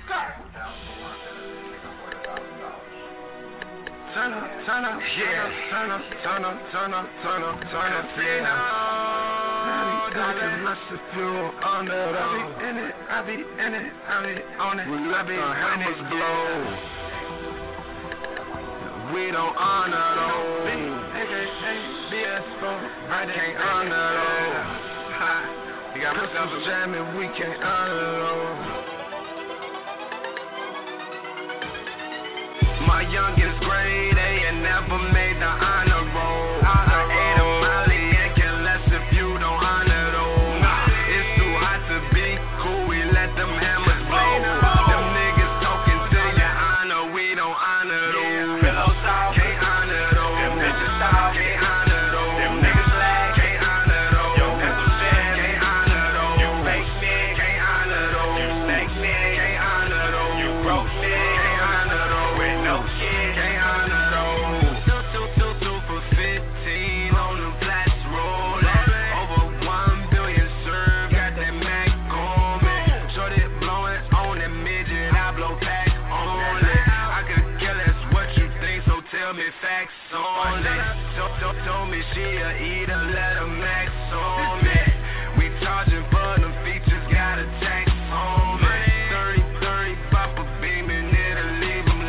Turn up, yeah. Turn up. I be in it, on it. I be hammers blow. We don't honor those. I can't honor those. You got myself jamming, we can't honor those. My youngest grade A and never made the honor roll. I ate a Molly and care less if you don't honor those. It's too hot to be cool, we let them hammers blow. Them niggas talking to your honor, we don't honor those. Can't honor those. Them bitches style, can't honor those. Them niggas lag, can't honor those. Yo, pencil shit, can't honor those. You fake shit, can't honor those. You snake shit, can't honor those. You broke shit, can't honor those. With no shit, can't honor those. 2 for 15 on the flats rolling. Over 1 billion served, got that Mac on me. Shorty blowing on that midget, I blow back on it. I could care less what you think, so tell me facts on it. Told me she a eater, let her max on me. We charging for them features, got a tax on me. 30 pop a beaming, it'll leave him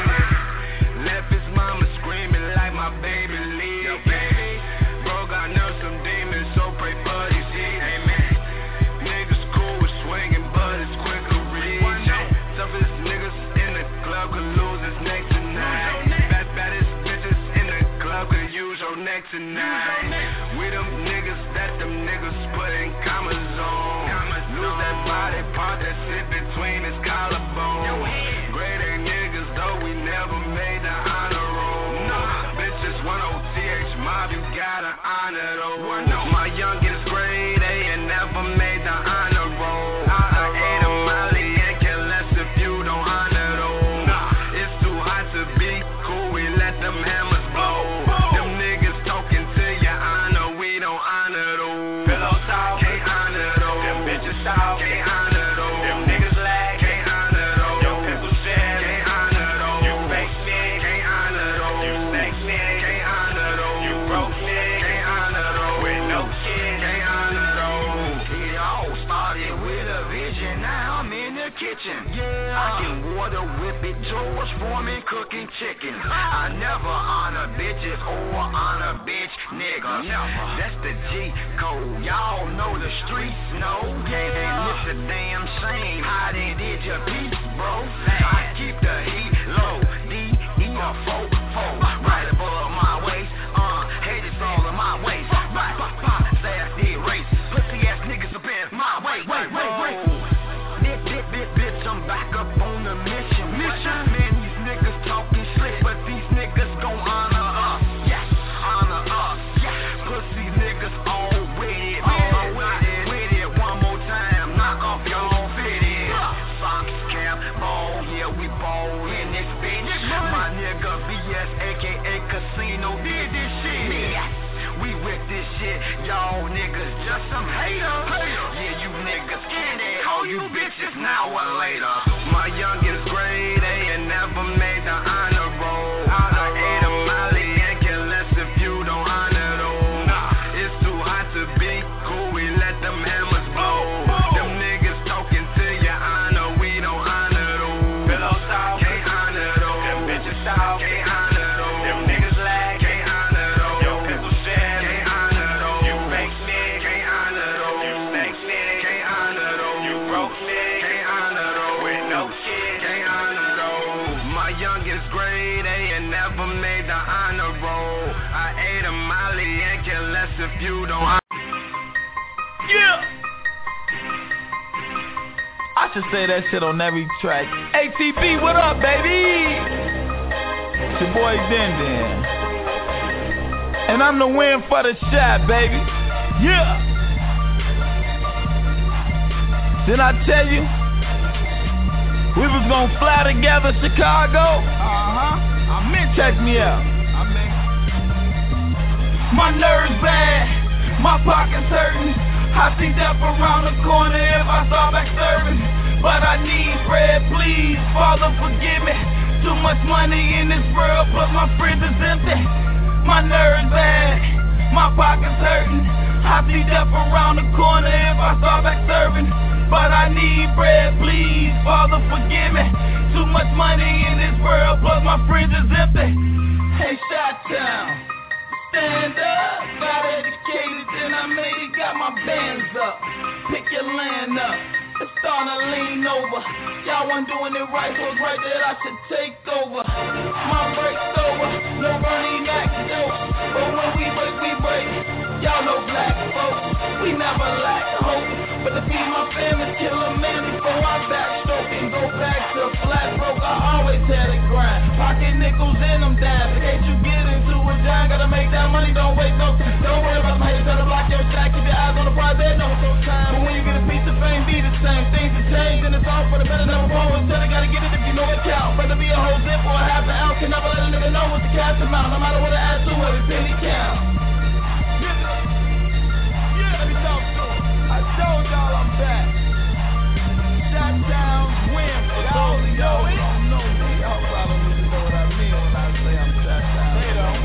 leaning. Left his mama screaming like my baby leaving. Bro got nerves, some demons, so pray for these heat. Amen. Niggas cool with swinging, but it's quicker reaching. Toughest niggas in the club could lose his neck tonight. Baddest bitches in the club could use your neck tonight. We them niggas that them niggas put in commas on. Lose that body part that sit between his collarbone. Grade A niggas though we never made the honor roll. Bitches 10TH mob, you gotta honor those. My youngest grade A and never made the honor roll. I ate a Molly and care less if you don't honor those. It's too hot to be cool, we let them hammers blow. Them niggas talking to your honor, we don't honor those. Pillow talk, can't honor those. Them bitches talk, can't honor those. Them niggas lag, can't honor those. Yo, pencil shit, can't honor those. You fake shit, can't honor those. You snake shit, can't honor those. You broke shit, can't honor those. With no shit, can't honor those. It all started with a vision, now I'm in the kitchen. Yeah, I can water whip it, George Foreman cooking chicken. I never honor bitches or honor bitch niggas. That's the G code, y'all know the streets know. Yeah, it's a damn shame how they did your piece, bro. I keep the heat low, D-E-R-4, right above my waist. Hate it's all in my waist. Say I did race, pussy ass niggas up in my way. Bitch, I'm back up on the mission. Man, these niggas talking slick, but these niggas gon' honor us. Yes, honor us. Pussy niggas all with it. With it one more time, knock off y'all fitted. Socks, cap, ball, yeah, we ball in this bitch. some haters. Yeah, you niggas can't call you bitches now or later. My youngest grade A and never made the honor roll. I ate a Molly and care less if you don't honor those. It's too hot to be cool, we let them hammers blow. Them niggas talking to your honor, we don't honor those. Pillow style, can't honor those. Them bitches style, can't honor those. Them niggas lag, can't honor those. Yo, pistol share, can't honor those. You fake nigga, can't honor those. You fake nigga, can't honor those. You broke nigga, can't honor those. With no kid, can't honor those. My youngest grade A and never made the honor roll. I ate a Molly and care less if you don't honor. Yeah. I should say that shit on every track. ATB, what up, baby? It's your boy Den. And I'm the win for the shot, baby. Yeah. Didn't I tell you we was gonna fly together, Chicago? I meant, check me out. My nerves bad, my pockets hurting. I see death around the corner if I start back serving. But I need bread, please, Father forgive me. Too much money in this world, but my fridge is empty. My nerves bad, my pockets hurting. I see death around the corner if I start back serving. But I need bread, please, Father forgive me. Too much money in this world, but my fridge is empty. Hey, Chi-Town, stand up. Got educated, then I made it, got my bands up. Pick your land up, it's starting to lean over. Y'all weren't doing it right, so it's right that I should take over. My break's over, no Bernie Mac jokes. But when we break, y'all know black folks, we never lack hope. But to feed my family, kill a man before I backstroke and go back to flat broke. I always had a grind, pocket nickels in them dimes. In case you get into a job, gotta make that money, don't wait no time. Don't worry about my haters, try to block your shot, keep your eyes on the prize, there's no time. But when you get a piece of fame, be the same. Things have changed and it's all for the better, never forward. Tell you gotta get it if you know it count. Whether be a whole zip or a half an ounce, can never let a nigga know what's the cash amount. No matter what I add to it, every penny count. Yeah, let me talk to him. I told y'all I'm back. Chi-Town, win. For those of y'all who don't know me, y'all probably need to know what I mean when I say I'm Chi-Town. They don't.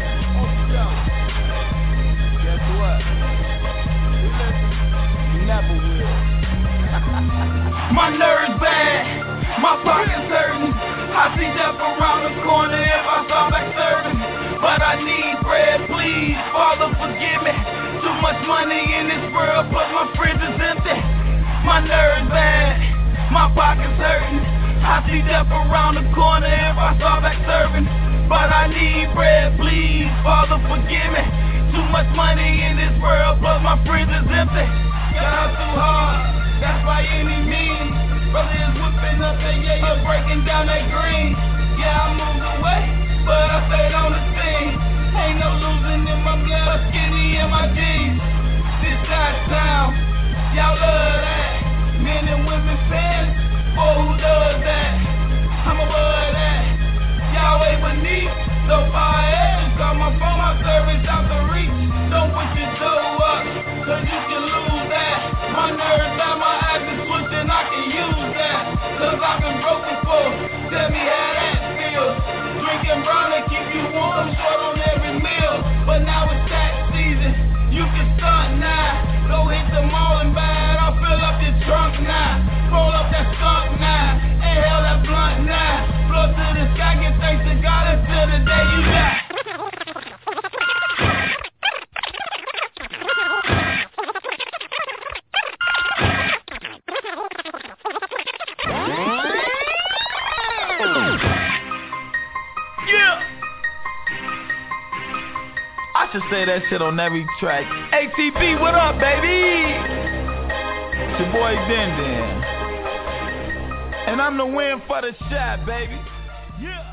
Guess what? You listen, you never will. My nerves bad, my pockets hurting. I see death around the corner if I start back serving. But I need bread, please, Father forgive me. Too much money in this world, but my fridge is empty. My nerves bad, my pockets hurting. I see death around the corner if I start back serving. But I need bread, please, Father forgive me. Too much money in this world, but my fridge is empty. Got too hard, that's by any means. Brother is whipping up and yeah, you're breaking down that green. Yeah, I moved away, but I stayed on the scene. Ain't no losing in my blood, skinny in my jeans. This Chi-Town, y'all love that. Men and women fans, boy, who does that? I'm above that. Y'all way beneath, so far ahead. Call my phone, my service out the reach. Don't put your toe up, cause you can lose that. My nerves out, my eyes is switching, I can use that. Cause I've been broke before, tell me how that feels. Drinking brown and keep you warm, short on every meal. But now it's tax season, you can start now. Go hit the mall and buy it, I'll fill up your trunk now. Roll up that skunk now, inhale that blunt now. Blow to the sky, give thanks to God until the day you die. I should say that shit on every track. ATB, what up, baby? It's your boy Den. And I'm the win for the shot, baby. Yeah.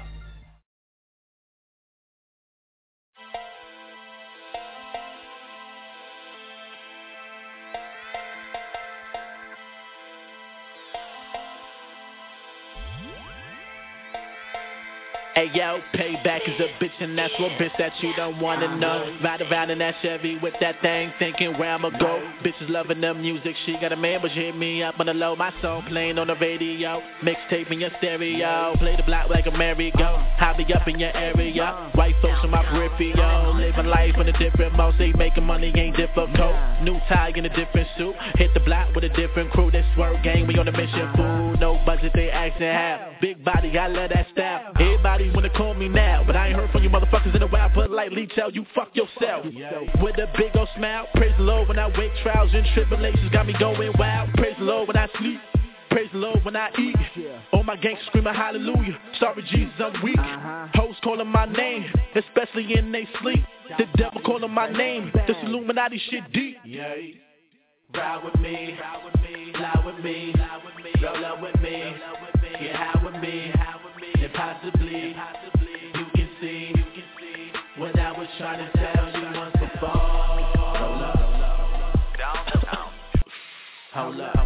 Hey yo, payback is a bitch and that's what bitch that you don't wanna know. Ride around in that Chevy with that thing, thinking where I'ma go. Bitches loving the music, she got a man, but she hit me up on the low. My song playing on the radio, mixtape in your stereo. Play the block like a merry-go, I'll be up in your area. White folks in my peripheral, living life in a different mode. Say making money ain't difficult. New tie in a different suit, hit the block with a different crew. This swerve gang, we on a mission, fool. No budget, they asking how. Big body, I love that style. Everybody wanna call me now, but I ain't heard from you motherfuckers in a while. But lightly tell you fuck yourself. With a big ol' smile, praise the Lord when I wake. Trials and tribulations got me going wild. Praise the Lord when I sleep, praise the Lord when I eat. All my gangsters screaming hallelujah. Sorry Jesus, I'm weak. Hoes calling my name, especially in they sleep. The devil calling my name, this Illuminati shit deep. Ride with me, fly with me, roll up with me, get high with me, and possibly you can see what I was trying to tell you once before. Hold up, downtown. Hold up,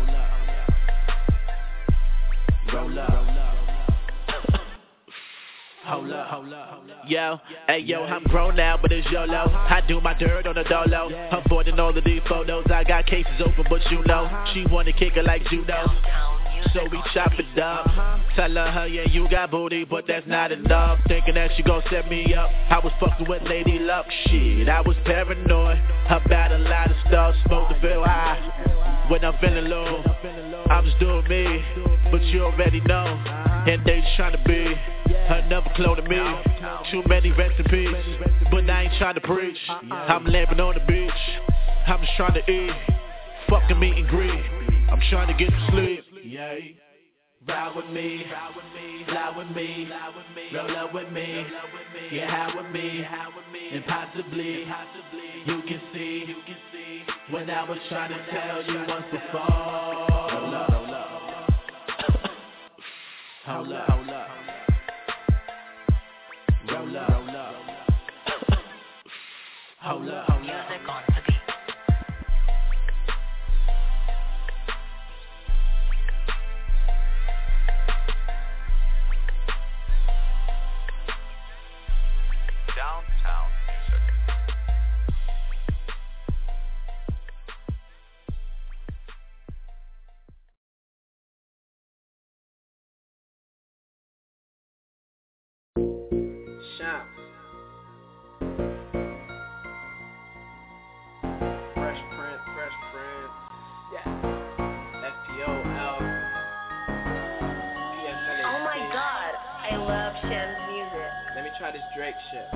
roll up. Hold up. Yo, hey yo, I'm grown now, but it's YOLO. I do my dirt on the dolo. Avoiding all of these photos. I got cases open, but you know she wanna kick it like judo. So we chop it up. Tell her, yeah, you got booty, but that's not enough. Thinking that she gon' set me up. I was fucking with Lady Luck. Shit, I was paranoid about a lot of stuff. Smoke to feel high. When I'm feeling low, I'm just doing me, but you already know. And they just tryna be another clone of me. Too many recipes, but I ain't tryna preach. I'm lamping on the beach, I'm just tryna eat. Fucking meet and greet, I'm trying to get to sleep. Ride with me, fly with me, roll up with me, get high with me, and possibly you can see what I was trying to tell you once before. Hold up, hold up, roll up, hold up. Music on the beat. Downtown music. Shop. Fresh Prince. Yeah. FPO, PSLA. Oh my god, I love Shen's music. Let me try this Drake shit.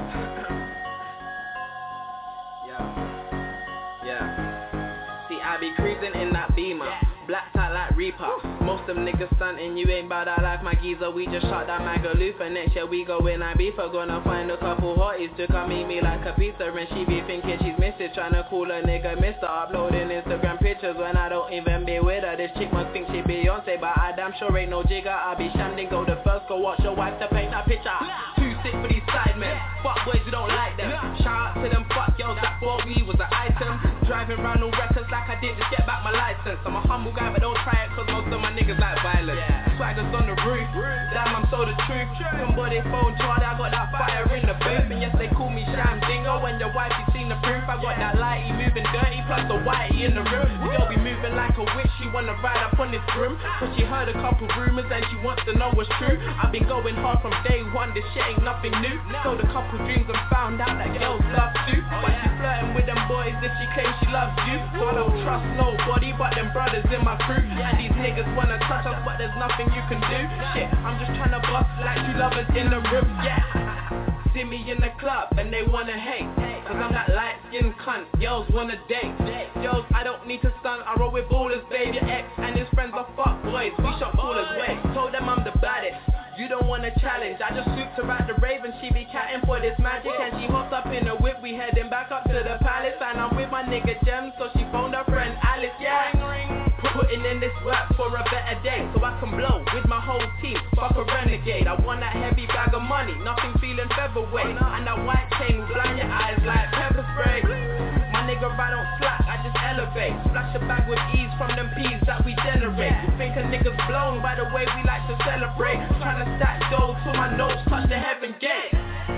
Yeah. See, I be cruising in that Beamer. Blacked out like Reaper. Most them niggas stunting, you ain't bout that life, my geezer. We just shot that Magaluf, and next year we go in Ibiza. Gonna find a couple hotties to come meet me like a pizza. And she be thinking she's missed it, tryna call a nigga mister. Uploading Instagram pictures when I don't even be with her. This chick must think she Beyonce, but I damn sure ain't no jigger. I be shamding, go the first, go watch your wife to paint that picture. Too sick for these side men, fuck boys who don't like them. Shout out to them fuck girls that thought we was an item. Driving round on records like I did just get back my license. I'm a humble guy, but don't try it, cause most of my niggas like violence. Swaggers on the roof, damn I'm so the truth. Somebody phone Charlie, I got that fire in the booth. And yes, they call me Sham Dingo. When your wife, you seen the proof. I got that lighty moving dirty, plus the whitey in the room. The girl be moving like a witch, she wanna ride up on this broom. Cause she heard a couple rumors and she wants to know what's true. I've been going hard from day one, this shit ain't nothing new. Sold a couple dreams and found out that girls love too. But she flirting with them boys if she claims she loves you. So I don't trust nobody but them brothers in my crew. And these niggas wanna touch us, but there's nothing you can do. Shit, I'm just trying to bust like two lovers in the room, yeah. See me in the club and they wanna hate, cause I'm that light-skinned cunt, girls wanna date. Girls, I don't need to stunt, I roll with ballers, baby. Your ex and his friends are fuck boys, we shot callers way. Told them I'm the baddest, you don't wanna challenge. I just swooped her at the rave and she be catting for this magic. And she hopped up in the whip, we heading back up to the palace. And I'm with my nigga Jem, so she phoned her friend Alice, yeah. Putting in this work for a better day, so I can blow with my whole team, fuck a renegade. I want that heavy bag of money, nothing feeling featherweight. And that white chain will blind your eyes like pepper spray. My nigga ride on slack, I just elevate. Splash a bag with ease from them peas that we generate. You think a nigga's blown by the way we like to celebrate. Trying to stack dough till my notes touch the heaven gate.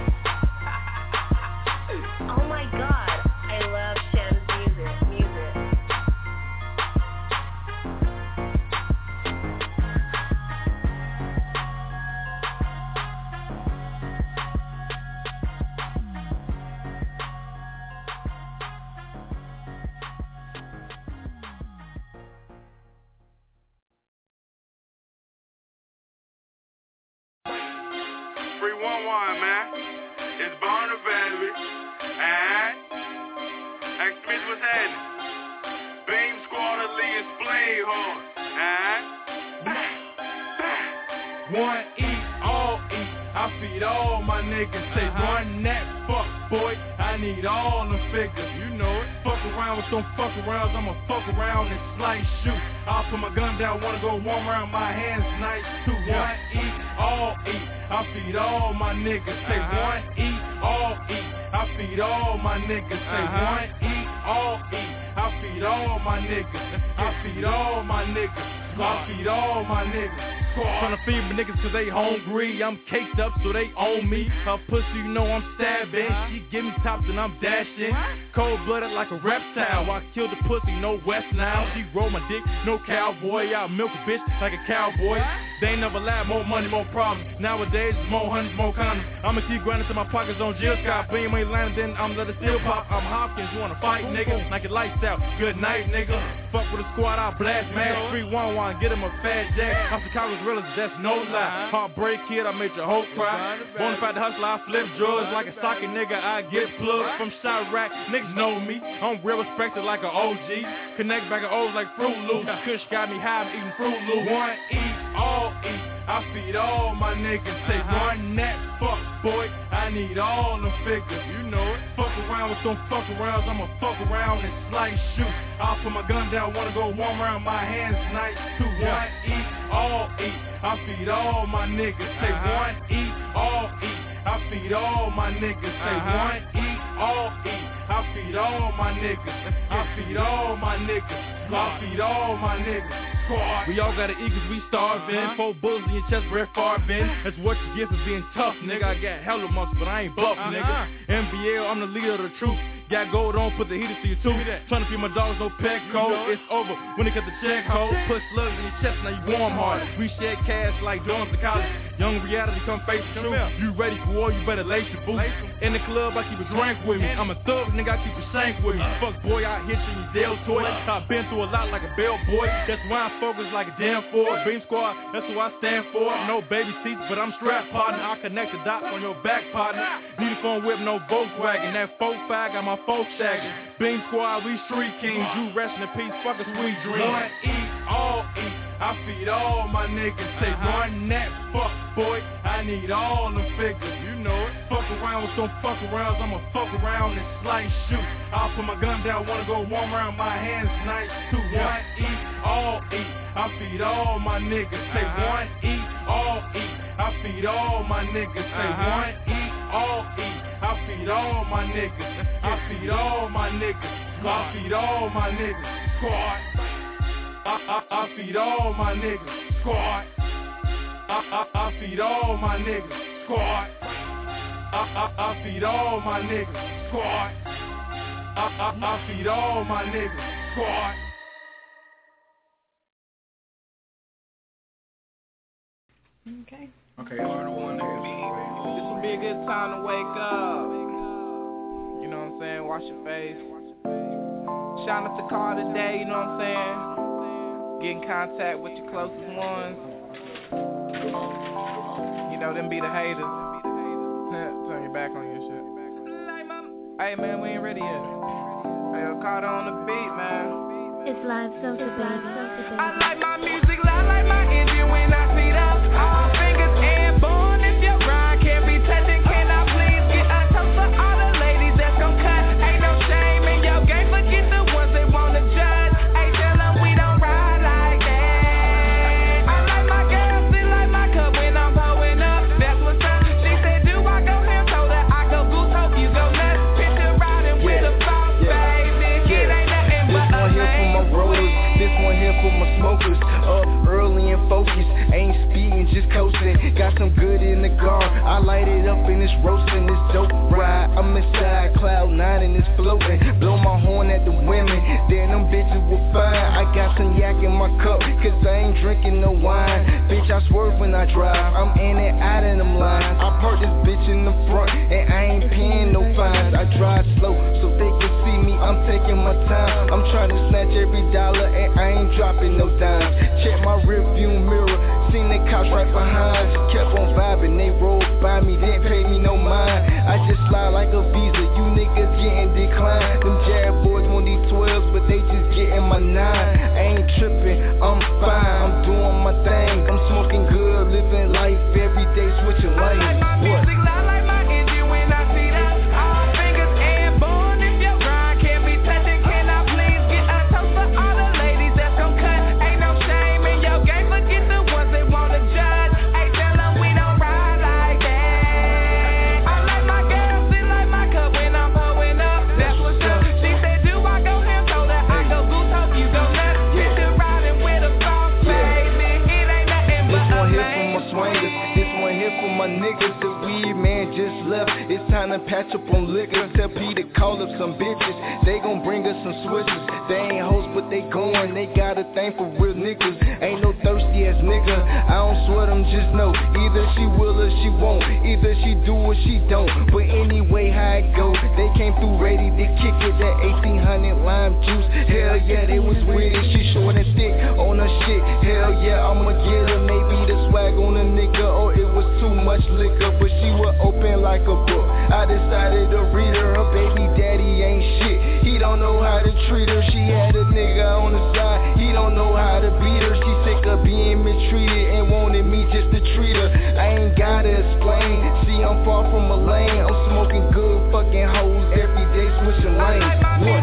Oh my god, I love Shen's music. 311, man. It's Bonner Valley. And X Smith was happening. Beam Squad of Lee and Flame Hard. And one eat, all eat. I feed all my niggas. Say run that fuck, boy. I need all the figures. You know it. Fuck around with some fuck arounds. I'ma fuck around and slice shoot. I'll put my gun down. Wanna go one round. My hands nice too. One eat, all eat. I feed all my niggas. Say one eat, all eat. I feed all my niggas. Say one eat, all eat. I feed all my niggas. I feed all my niggas. I feed all my niggas. Tryna feed my niggas cause they hungry. I'm caked up so they own me. Her pussy you know I'm stabbing. She give me tops and I'm dashing. Cold blooded like a reptile. I kill the pussy, no West now. She roll my dick, no cowboy. I milk a bitch like a cowboy. They ain't never laugh, more money, more problems. Nowadays it's more hundreds, more condoms. I'ma keep grinding till my pockets on Jill Scott. Beam ain't landing, then I'm let it still pop. I'm Hopkins, you wanna fight, nigga? Like your lifestyle, good night, nigga. Fuck with a squad, I blast mad. 311, get him a fat jack. I'm Chicago's realest, that's no lie. Heartbreak kid, I made your whole cry. Bonafide hustler, I flip drugs like a socket nigga. I get plugged from Chirac, niggas know me. I'm real respected like an OG. Connect back of O's like Fruit Loops. Kush got me high, I'm eating Fruit Loops. One eat, all eat. I feed all my niggas. Say run that fuck, boy. I need all the figures. You know it. Fuck around with some fuck arounds. I'ma fuck around and slice shoot. I'll put my gun down. Wanna go one round. My hands nice too. One eat, all eat. I feed all my niggas. Say one eat, all eat. I feed all my niggas. Say one eat, all eat. I feed all my niggas. I feed all my niggas. I feed all my niggas. We all got an eagles, we starving. 4 bullets in your chest, Brett Favre. That's what you get for being tough, nigga. I got hella muscle, but I ain't buff, nigga. NBL, I'm the leader of the truth. Got gold on, put the heaters to your tooth. Tryna feed my dogs, no pet code. It's over when they cut the check hole. Put slugs in your chest, now you warm hearted. We shed cash like dorms to college. Young reality come face the truth. You ready for war, you better lace your boots. In the club, I keep a drink with me. I'm a thug, nigga, I keep a shank with me. Fuck boy, I hit you in your Deltoid. I've been through a lot like a bellboy. That's why I focus like a damn Ford. Beam Squad, that's who I stand for. No baby seats, but I'm strapped, partner. I connect the dots on your back, partner. Need a phone whip, no Volkswagen. That 4-5 got my folks shagging. Beam Squad, we street kings. You rest in peace, fuck a sweet dream. One eat, all eat. I feed all my niggas. Say run that fuck, boy. I need all the figures. You know it. Fuck around with some fuck arounds. I'ma fuck around and slice shoot. I'll put my gun down. Wanna go one round. My hands nice too. One eat, all eat. I feed all my niggas. Say one eat, all eat. I feed all my niggas. Say one eat, all eat. I feed all my niggas. I feed all my niggas. I feed all my niggas. Squad. I feed all my niggas. Squad. I feed all my niggas. Squad. I feed all my niggas. Squad. I feed all my niggas. Squad. Okay, R1, this will be a good time to wake up. You know what I'm saying? Wash your face. Shout out to call today, you know what I'm saying? Get in contact with your closest ones. You know, them be the haters. Turn your back on your shit. Hey man, we ain't ready yet. Hey, Carter on the beat, man. It's live Sosa, baby. I like my music loud like my engine when I speed up. All fingers and born if your grind can't be touching. Can I please get a toast for all the ladies that's gon' cut? Ain't no shame in your game, forget the ones that wanna judge. Hey, tell them we don't ride like that. I like my girl, sit like my cup when I'm pulling up. That's what's up. She said, do I go ham? Told her I go goose, hope you go nuts. Picture riding with a boss, baby. It ain't nothing but a smokers. Up early and focused, ain't speeding, just coasting. Got some good in the guard, I light it up and it's roasting. This dope ride, I'm inside cloud 9 and it's floating. Blow my horn at the women, then them bitches will fine. I got some yak in my cup, cause I ain't drinking no wine. Bitch, I swerve when I drive, I'm in and out of them lines. I park this bitch in the front, and I ain't paying no fines. I drive slow, so they can see me, I'm taking my time. I'm trying to snatch every dollar, and I ain't dropping no dimes. Check my rear view mirror, seen the cops right behind. Kept on vibing, they rolled by me, didn't pay me no mind. I just slide like a visa, you niggas getting declined. Them jab boys want these 12s, but they just getting my 9. I ain't tripping, I'm fine, I'm doing my thing. I'm smoking good, living life every day, switching lanes. What? My niggas, the weed man just left. It's time to patch up on liquor. Tell P to call up some bitches. They gon' bring us some switches. They ain't hoes, but they going. They got a thing for real niggas. Ain't no thirsty ass nigga. I don't sweat them, just know. Either she will or she won't. Either she do or she don't. But anyway, how it go? They came through ready to kick it. That 1800 lime juice. Hell yeah, they was with it. She short and thick on her shit. Hell yeah, I'ma get her. Maybe the swag on a nigga, or it was too much liquor, but she was open like a book. I decided to read her. Her baby daddy ain't shit. He don't know how to treat her. She had a nigga on the side. He don't know how to beat her. She sick of being mistreated and wanted me just to treat her. I ain't gotta explain. See, I'm far from a lane. I'm smoking good fucking hoes every day, switching lanes. What?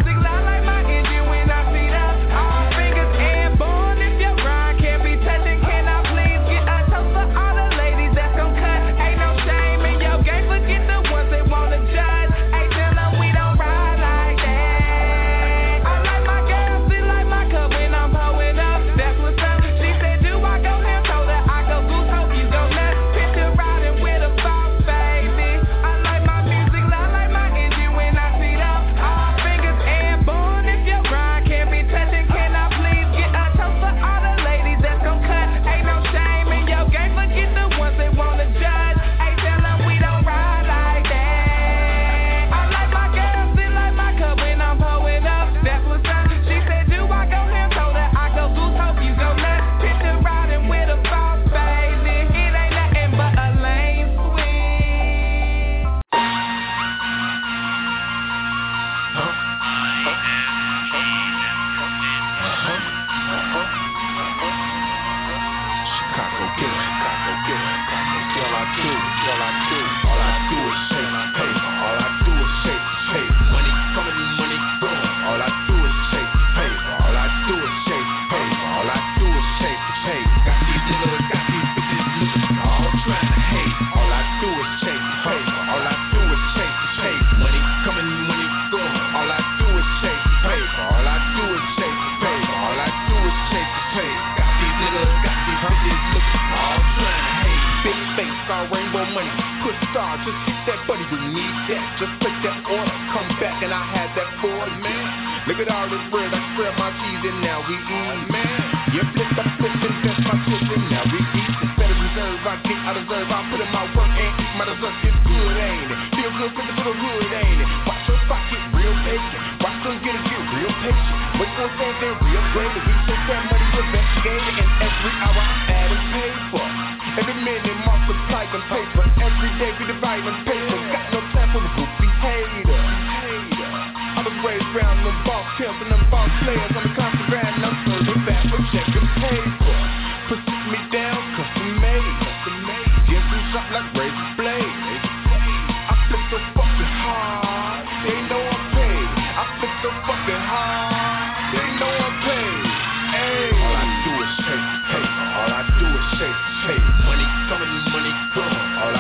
All I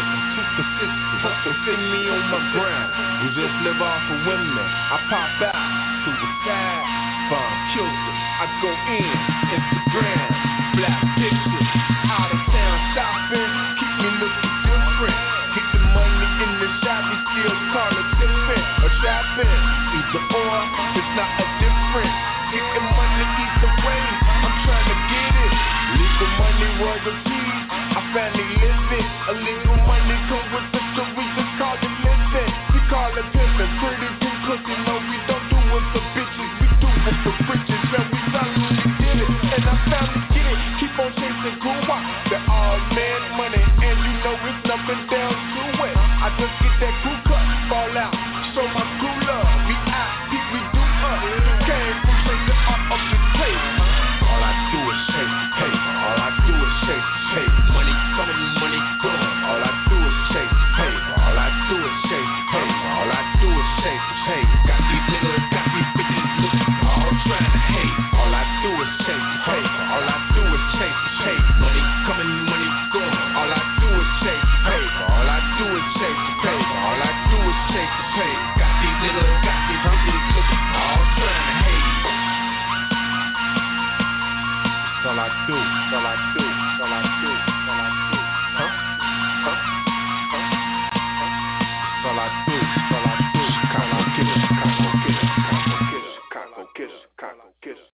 I'm too consistent. So send me on my ground. You just live off of women. I pop out to the side, find killers. I go in, Instagram, black pictures. Out of town shopping, keep me looking different. Get the money in the shop, we still call it different. Or trapping, either or, it's not a difference. Getting money either way, I'm trying to get it. Legal money was a piece, I finally live it. Illegal money come with it, so we just call it living. We call it pimping, pretty big pussy. No, we don't do it for bitches, we do it for riches. Yeah, we finally did it, and I finally get it. Keep on chasing Guma, the all man money, and you know it's nothing down to it. I just get that crew cut, fall out, show my crew love. We out, we do us. Came from chasing up the table. All I do is chase paper. All I do is chase paper. Money coming, money going. All I do is chase paper. All I do is chase paper. All I do is chase paper. Got these niggas, got these bitches looking all trying to hate. All I do is chase paper. All I do is chase paper. Money coming, money going. All I do is chase paper. All I do is chase paper. All I do is chase paper. Got these niggas, got these bitches looking all trying to hate. That's all I do, that's all I do, that's all I do, that's all I do. Huh? That's all I do, that's all I do. Chicago get it, Chicago get it, Chicago get it, Chicago get it, Chicago get it.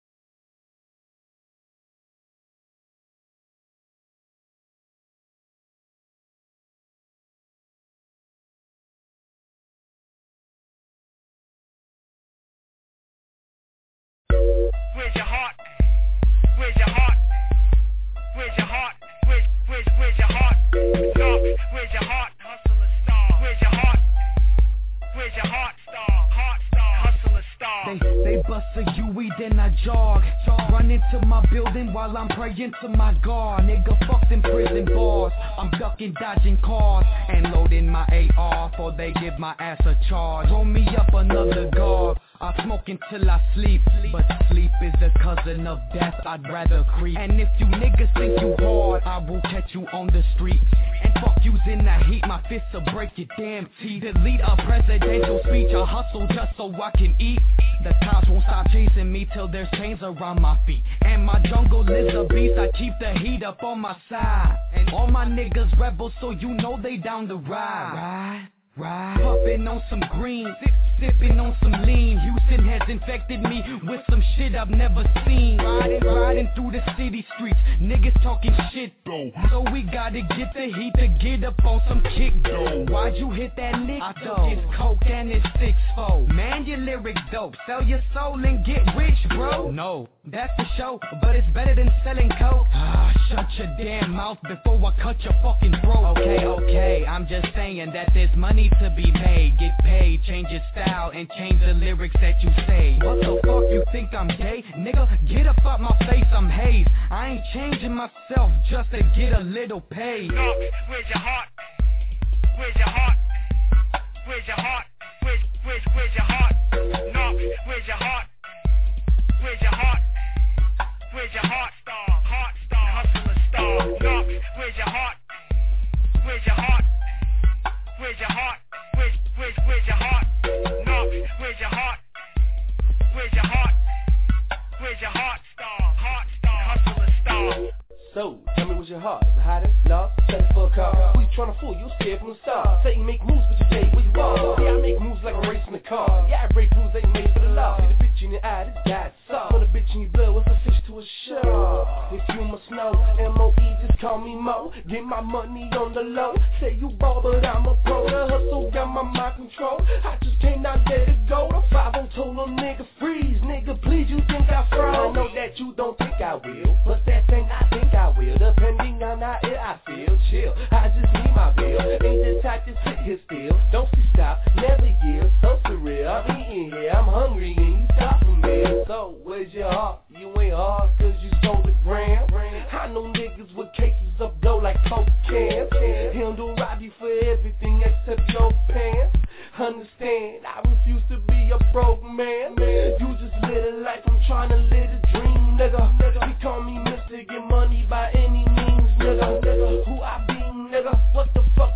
Where's your heart? Where's your heart? Where's your heart? Where's your heart? No, where's your heart? Hustler star. Where's your heart? Where's your heart? Star, hustler star. They bust a UE, then I jog. Run into my building while I'm praying to my God. Nigga, fuck them prison bars. I'm ducking, dodging cars, and loading my AR, for they give my ass a charge. Roll me up another guard. I smoke until I sleep, but sleep is the cousin of death, I'd rather creep. And if you niggas think you hard, I will catch you on the street. And fuck yous in the heat, my fists will break your damn teeth. Delete a presidential speech, I hustle just so I can eat. The cops won't stop chasing me till there's chains around my feet. And my jungle is a beast, I keep the heat up on my side. And all my niggas rebels, so you know they down to ride. Puffin' on some green, sippin' on some lean. Houston has infected me with some shit I've never seen. Riding through the city streets, niggas talking shit though. So we gotta get the heat to get up on some kick though. Why'd you hit that lick though? I took his coke and his 6-4. Man, your lyrics dope, sell your soul and get rich, bro. No, that's the show, but it's better than selling coke. Shut your damn mouth before I cut your fucking throat. Okay, I'm just saying that there's money to be made. Get paid, change your style, and change the lyrics that you say. What the fuck, you think I'm gay? Nigga, get up out my face, I'm Hayes. I ain't changing myself just to get a little paid. Knock, where's your heart? Where's your heart? Where's your heart? Where's your heart? Knock, where's your heart? Where's your heart? Where's your heart? Star, hustler star. Knock, where's your heart? Where's your heart? Where's your heart? Where's your heart? Knock, where's your heart? Where's your heart? Where's your heart? Star, hustler star. So, tell me what's your heart? The hottest, love, set it for a car. Who you tryna fool? You scared from the start. Say you make moves, but you say where you are. Yeah, I make moves like I'm racing the car. Yeah, I break rules ain't made for the law. See the bitch in your eye, this guy's soft. Put a bitch in your blood, what's a fish to a shark? If you must know, M.O.E. just call me Mo. Get my money on the low. Say you ball, but I'm a pro. The hustle got my mind control. I just cannot let it go. The 5-0 told them nigga freeze. Nigga, please, you think I froze? I know that you don't think I will, but that thing I think I will. Depending on how ill I feel, chill. I just need my bill. Ain't the type to sit here still. Don't be stop, never yield. So surreal. I'm eating here, I'm hungry, and you stop from me. So where's your heart? You ain't hard, cause you sold the gram. I know niggas with cases of dough like Coke cans. Handle rob you for everything except your pants. Understand, I refuse to be a broke man. You just live a life, I'm trying to live a dream, nigga. He call me Mr. Get money by any means, nigga. Who I be, nigga? What the fuck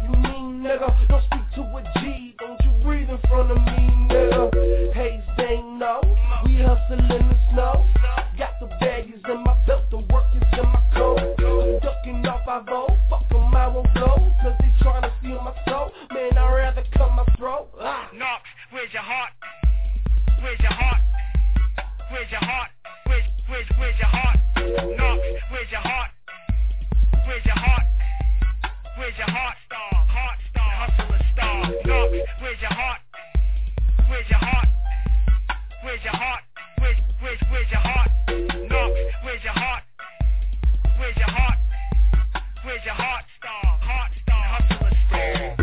Knox, where's your heart? Where's your heart? Where's your heart? Where's your heart? Knox, where's your heart? Where's your heart? Where's your heart? Heart star, hustler star. Knox, where's your heart? Where's your heart? Where's your heart? Where's your heart? Knox, where's your heart? Where's your heart? Where's your heart? Star, hustler star.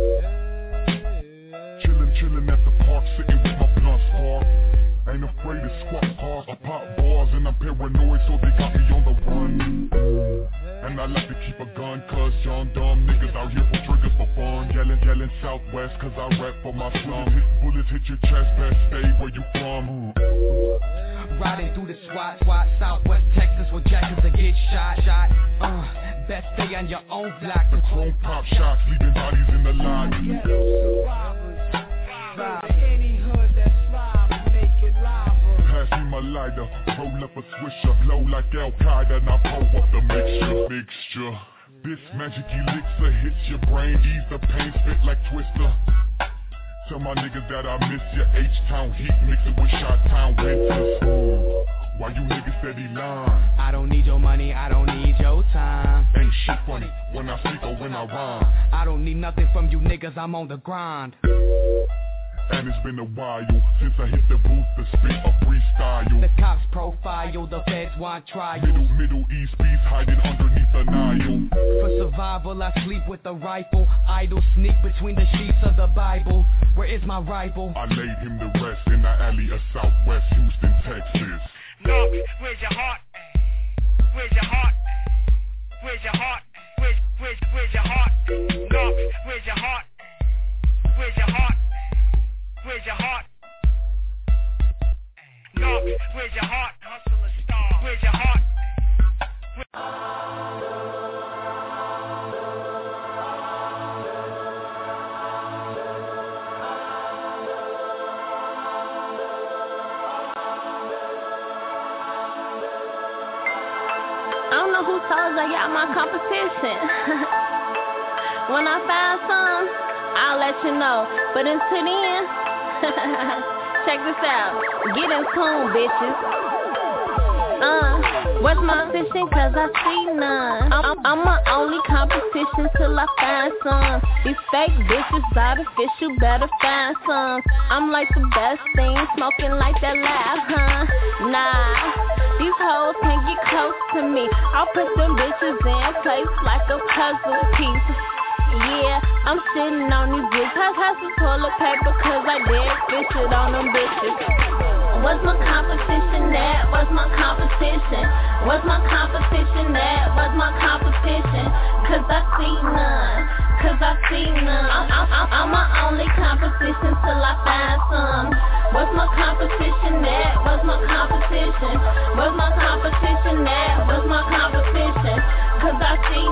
Chillin' at the park, sitting with my blunt spark. Ain't afraid to squat cars or pop bars, and I'm paranoid, so they got me on the run. And I like to keep a gun, cause young dumb niggas out here for triggers for fun. Yelling Southwest, cause I rap for my slum. Bullets hit your chest, best stay where you from. Riding through the SWAT, Southwest Texas, where jackets that get shot. Best stay on your own block. The chrome pop shots, leaving bodies in the lot. Any hood that's live, make it live. Pass me my lighter, roll up a swisher, blow like Al-Qaeda, and I pull up the mixture. This magic elixir hits your brain, ease the pain, spit like Twister. Tell my niggas that I miss your H-Town heat, mix it with Shot-Town winters. Why you niggas steady lying? I don't need your money, I don't need your time. Ain't shit funny when I speak or when I rhyme. I don't need nothing from you niggas, I'm on the grind. And it's been a while since I hit the booth to spit a freestyle. The cops profile, the feds want trial. Middle East beast hiding underneath the Nile. For survival, I sleep with a rifle. Idle sneak between the sheets of the Bible. Where is my rival? I laid him to rest in the alley of Southwest Houston, Texas. Knox, where's your heart? Where's your heart? Where's your heart? Where's your heart? Knox, where's your heart? Where's your heart? Where's your heart? Knox, where's your heart? Hustler star, where's your heart? I don't know who told y'all my competition. When I find some, I'll let you know. But until then, check this out. Get in tune, bitches. What's my position? Cause I see none. I'm my only competition till I find some. These fake bitches artificial, better find some. I'm like the best thing, smoking like that loud, Nah. These hoes can't get close to me. I'll put them bitches in place like a puzzle piece. Yeah, I'm sitting on these bitches. Has some toilet paper cause I dead fish it on them bitches. What's my competition at? What's my competition? What's my competition at? What's my competition? Cause I see none. I'm my only competition till I find some. What's my competition at? What's my competition? What's my competition at? What's my competition? Cause I see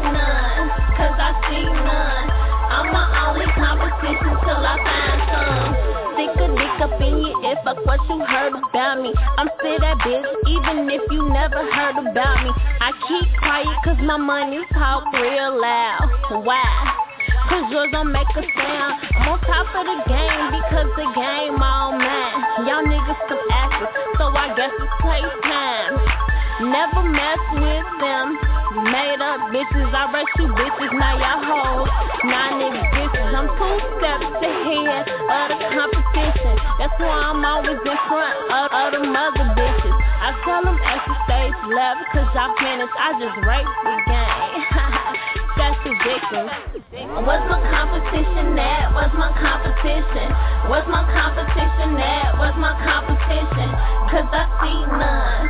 none. I'm my only competition till I find some. Stick a dick up in your ear, fuck what you heard about me. I'm still that bitch, even if you never heard about me. I keep quiet cause my money talk real loud. Why? Cause yours don't make a sound. I'm on top of the game because the game all mine. Y'all niggas some actors, so I guess it's playtime. Never mess with them. Made up bitches, I rush you bitches, now y'all hoes. Nah niggas bitches, I'm 2 steps ahead of the competition. That's why I'm always in front of the mother bitches. I tell them extra stage left cause y'all finished. I just rape the game. That's the victim. What's my competition at? What's my competition? What's my competition at? What's my competition? Cause I see none.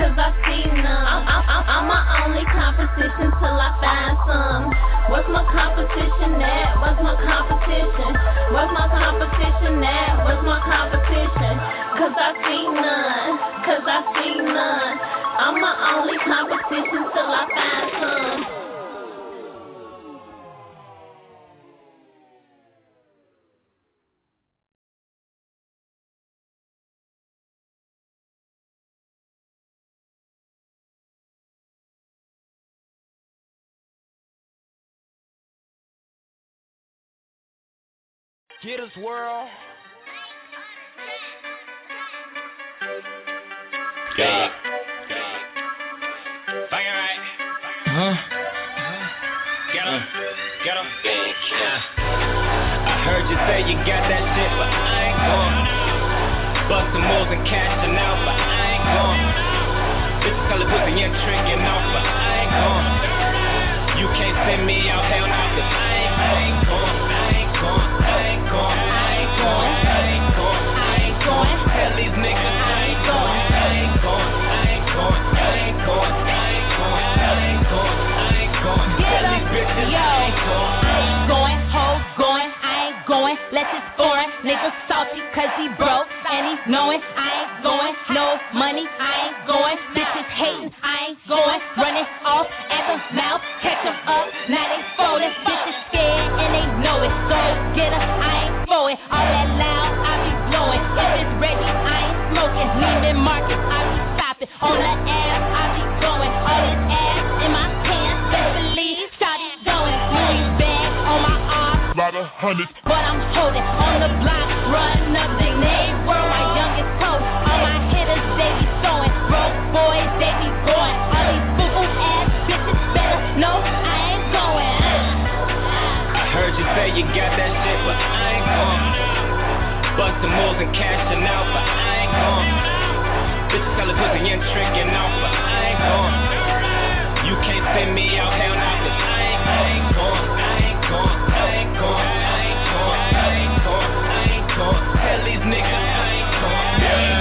I'm my only competition till I find some. What's my competition at? What's my competition? What's my competition at? What's my competition? Cause I see none. I'm my only competition till I find some. Get us world, Fucking right. Get him. I heard you say you got that shit, but I ain't going. Bust some moves and cashing out, but I ain't going. Bitches call it pussy and tricking off, but I ain't going. You can't send me out, hell no, cause I ain't going. Tell these niggas I ain't going. Get up, yo. I ain't going, hoes going, I ain't going. Let this foreign nigga salty cause he broke and he's knowing I ain't going. No money, I ain't going. Bitches hating, I ain't going. Running off at the mouth, catch them up, now they folding. Bitches scared and they know it, so get up, I ain't for it. All that loud, I be blowing. If it's ready, I ain't smoking. Neiman Marcus, I be stopping. On the ass, I be going. All this ass in my pants, best believe, shawty's going. Louis bag on my arm, lot of hundreds, but I'm holding on the block, run up the name. World, my youngest coach. All my hitters, they be throwing. Broke boys, they be going. All these boo-boo ass bitches better know I ain't going. I heard you say you got that shit, but I ain't going. Bust some moves and cashing out, but I ain't going. Bitches call it pussy and tricking off, but I ain't going. You can't send me out, hell no, cause I ain't going. Tell these niggas I ain't going.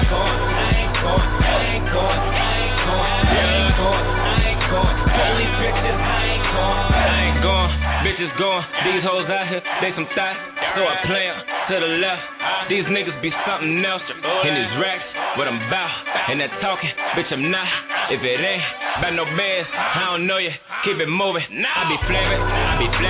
Tell these bitches I ain't going. Bitches going, these hoes out here, they some thoughts. So I play 'em to the left. These niggas be something else. In these racks, what I'm about. And that talking, bitch I'm not. If it ain't about no bands, I don't know you. Keep it moving. I be flavored. I got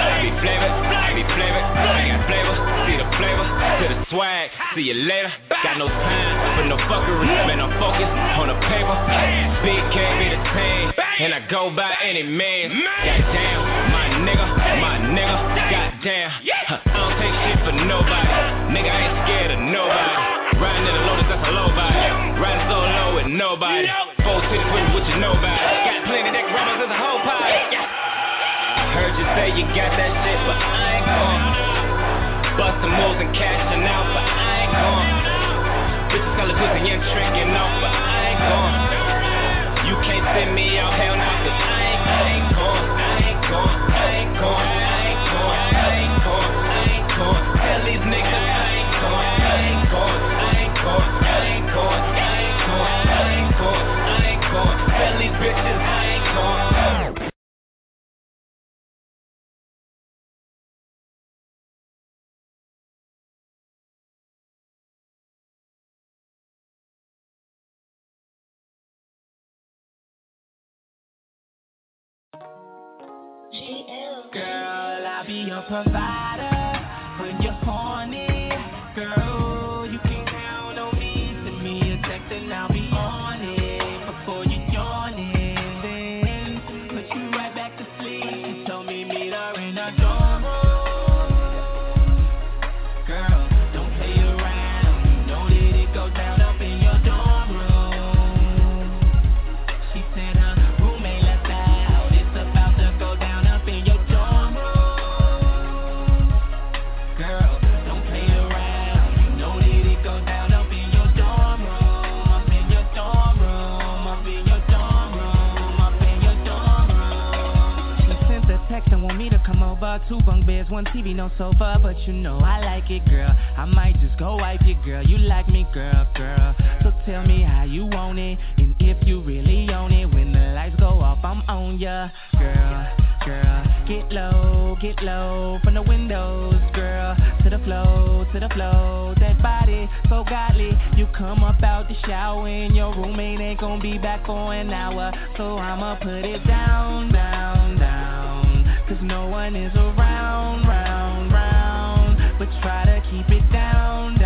flavor, see the flavor, to the swag. See you later. Got no time for no fuckery. Man, I'm focused on the paper. Big can't be the same. And I go by any man. Goddamn, my nigga. Goddamn, I don't take shit for nobody. Nigga, I ain't scared of nobody. Riding in the Lotus, that's a low body. Riding so low with nobody. 4 cities with you nobody. Got plenty that grandmas as a whole pie. I heard you say you got that shit, but I ain't going. Bust some moves and cashing out, but I ain't going. Bitches call it pussy and tricking off, but I ain't going. You can't send me out, hell no, cause I ain't going. Tell these niggas I ain't going. Tell these bitches I ain't going. Girl, I'll be your provider when you're horny. Girl, you can count on me. Send me a text and I'll be on it before you yawn it. Then put you right back to sleep. You told me meet her in a dorm room. Girl, don't play around. You know that it goes down up in your dorm room. She said her roommate left out. It's about to go down up in your dorm room. Girl, don't play around. You know that it goes down up in your dorm room. Up in your dorm room. Up in your dorm room. Up in your dorm room. She sent a text and want me to come over. 2 bunk beds, 1 TV, no sofa. But you know I like it, girl. I might just go wipe you, girl. You like me, girl. So tell me how you want it. And if you really own it. When the lights go off, I'm on ya. Girl, get low from the windows, girl, to the flow, that body so godly. You come up out the shower and your roommate ain't gonna be back for an hour, so I'ma put it down, cause no one is around, but try to keep it down,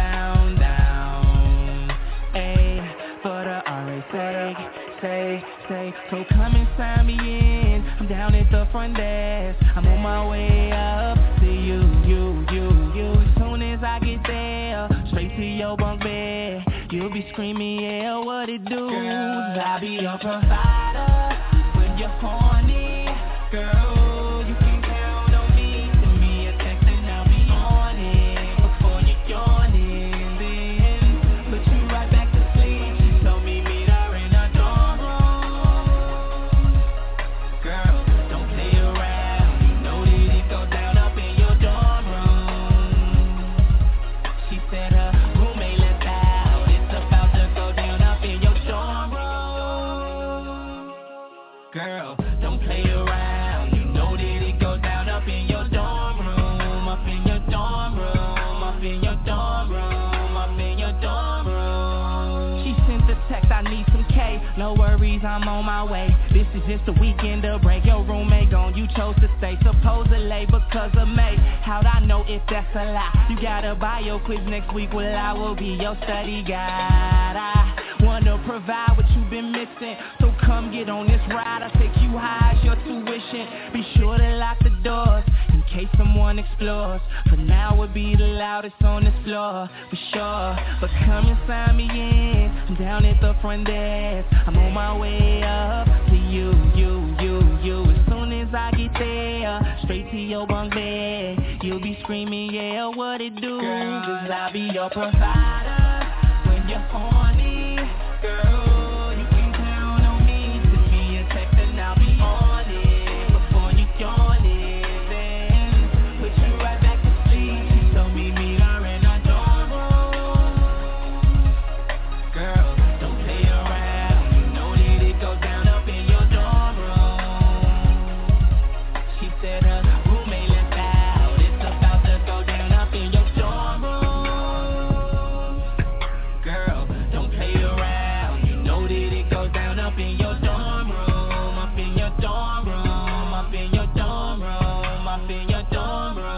ayy, for the RA's sake, so come and sign me in. I'm down at the front desk. I'm on my way up to you. As soon as I get there, straight to your bunk bed. You'll be screaming, yeah, what it do? Girl, I'll be your provider when you're horny. Girl, you can count on me. Send me a text and I'll be on it before you yawn it. Then put you right back to sleep. She told me meet her in her dorm room. Girl, don't play around. You know that it go down up in your dorm room. She said her roommate left out. It's about to go down up in your dorm room. Girl, don't play around. You know that it goes down up in your dorm room. Up in your dorm room. Up in your dorm room. Up in your dorm room. She sent the text, I need some K. No worries, I'm on my way. This is just a weekend to break. Your roommate gone, you chose to stay. Supposedly because of May. How'd I know if that's a lie? You got a bio quiz next week. Well, I will be your study guide. I wanna provide what you've been missing. So come get on this ride. I'll take you high as your tuition. Be sure to lock the doors in case someone explores. For now we'll be the loudest on this floor, for sure. But come and sign me in. I'm down at the front desk. I'm on my way up to you. As soon as I get there, straight to your bunk bed. You'll be screaming, yeah, what it do? Girl, 'cause I'll be your provider when you're horny. Girl, you can count on me. Send me a text and I'll be on it before you yawn it. Then put you right back to sleep. She told me meet her in her dorm room. Girl, don't play around. You know that it goes down up in your dorm room. She said her roommate left out. It's about to go down up in your dorm room. Girl, don't play around. You know that it goes down up in your dorm room. Up in your dorm room. Up in your dorm room. Up in your dorm room.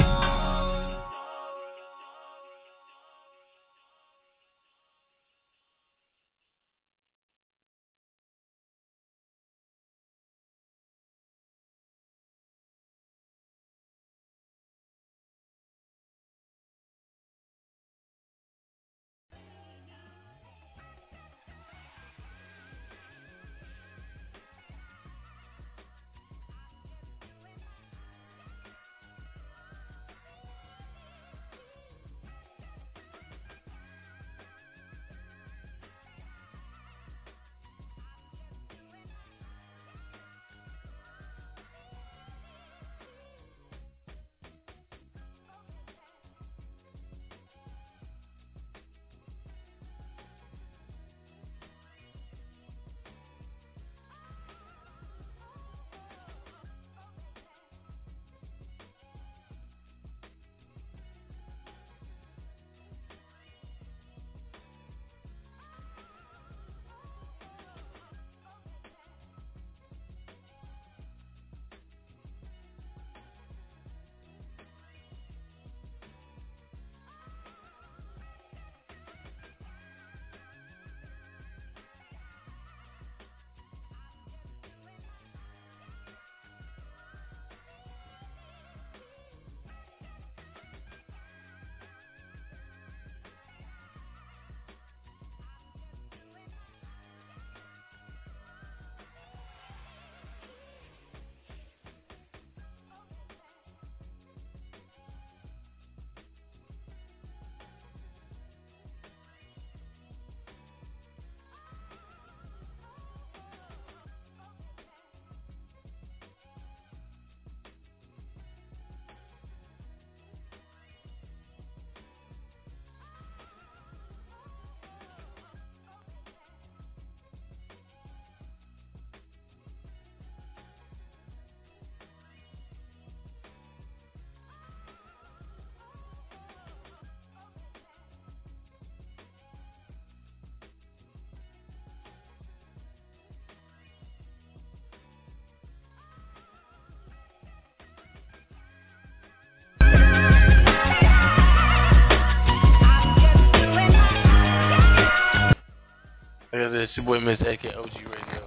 It's your boy Mr. AK OG Radio.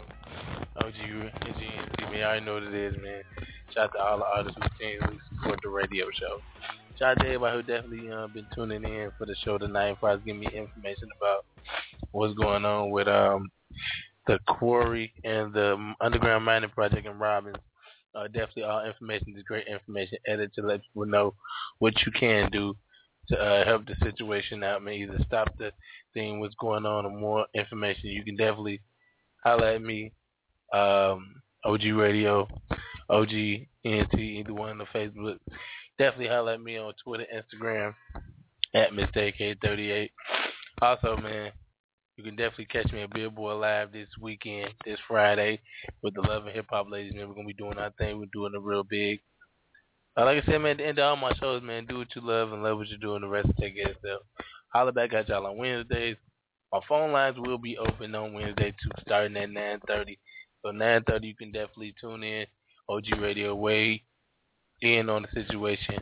OG NGNC, man. I already know what it is, man. Shout out to all the artists who continually support the radio show. Shout out to everybody who definitely been tuning in for the show tonight. For us giving me information about what's going on with the quarry and the underground mining project in Robbins. Definitely all information is great information added to let people know what you can do to help the situation out. Man, either stop the thing, what's going on, or more information. You can definitely holler at me, OG Radio, OG ENT, either one on the Facebook. Definitely holler at me on Twitter, Instagram, at Mr. AK38. Also, man, you can definitely catch me at Billboard Live this weekend, this Friday, with the Love and Hip Hop ladies, man. We're going to be doing our thing. We're doing it real big. Like I said, man, at the end of all my shows, man, do what you love and love what you're doing. The rest will take care of itself. Holler back at y'all on Wednesdays. Our phone lines will be open on Wednesday, too, starting at 9:30. So 9:30, you can definitely tune in. OG Radio, weigh in on the situation.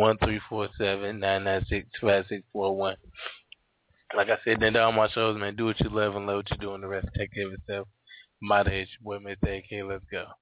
1-347-996-5641. Like I said, then all my shows, man, do what you love and love what you're doing. The rest take care of itself. I'm out of here. It's your boy, Mr. AK. Let's go.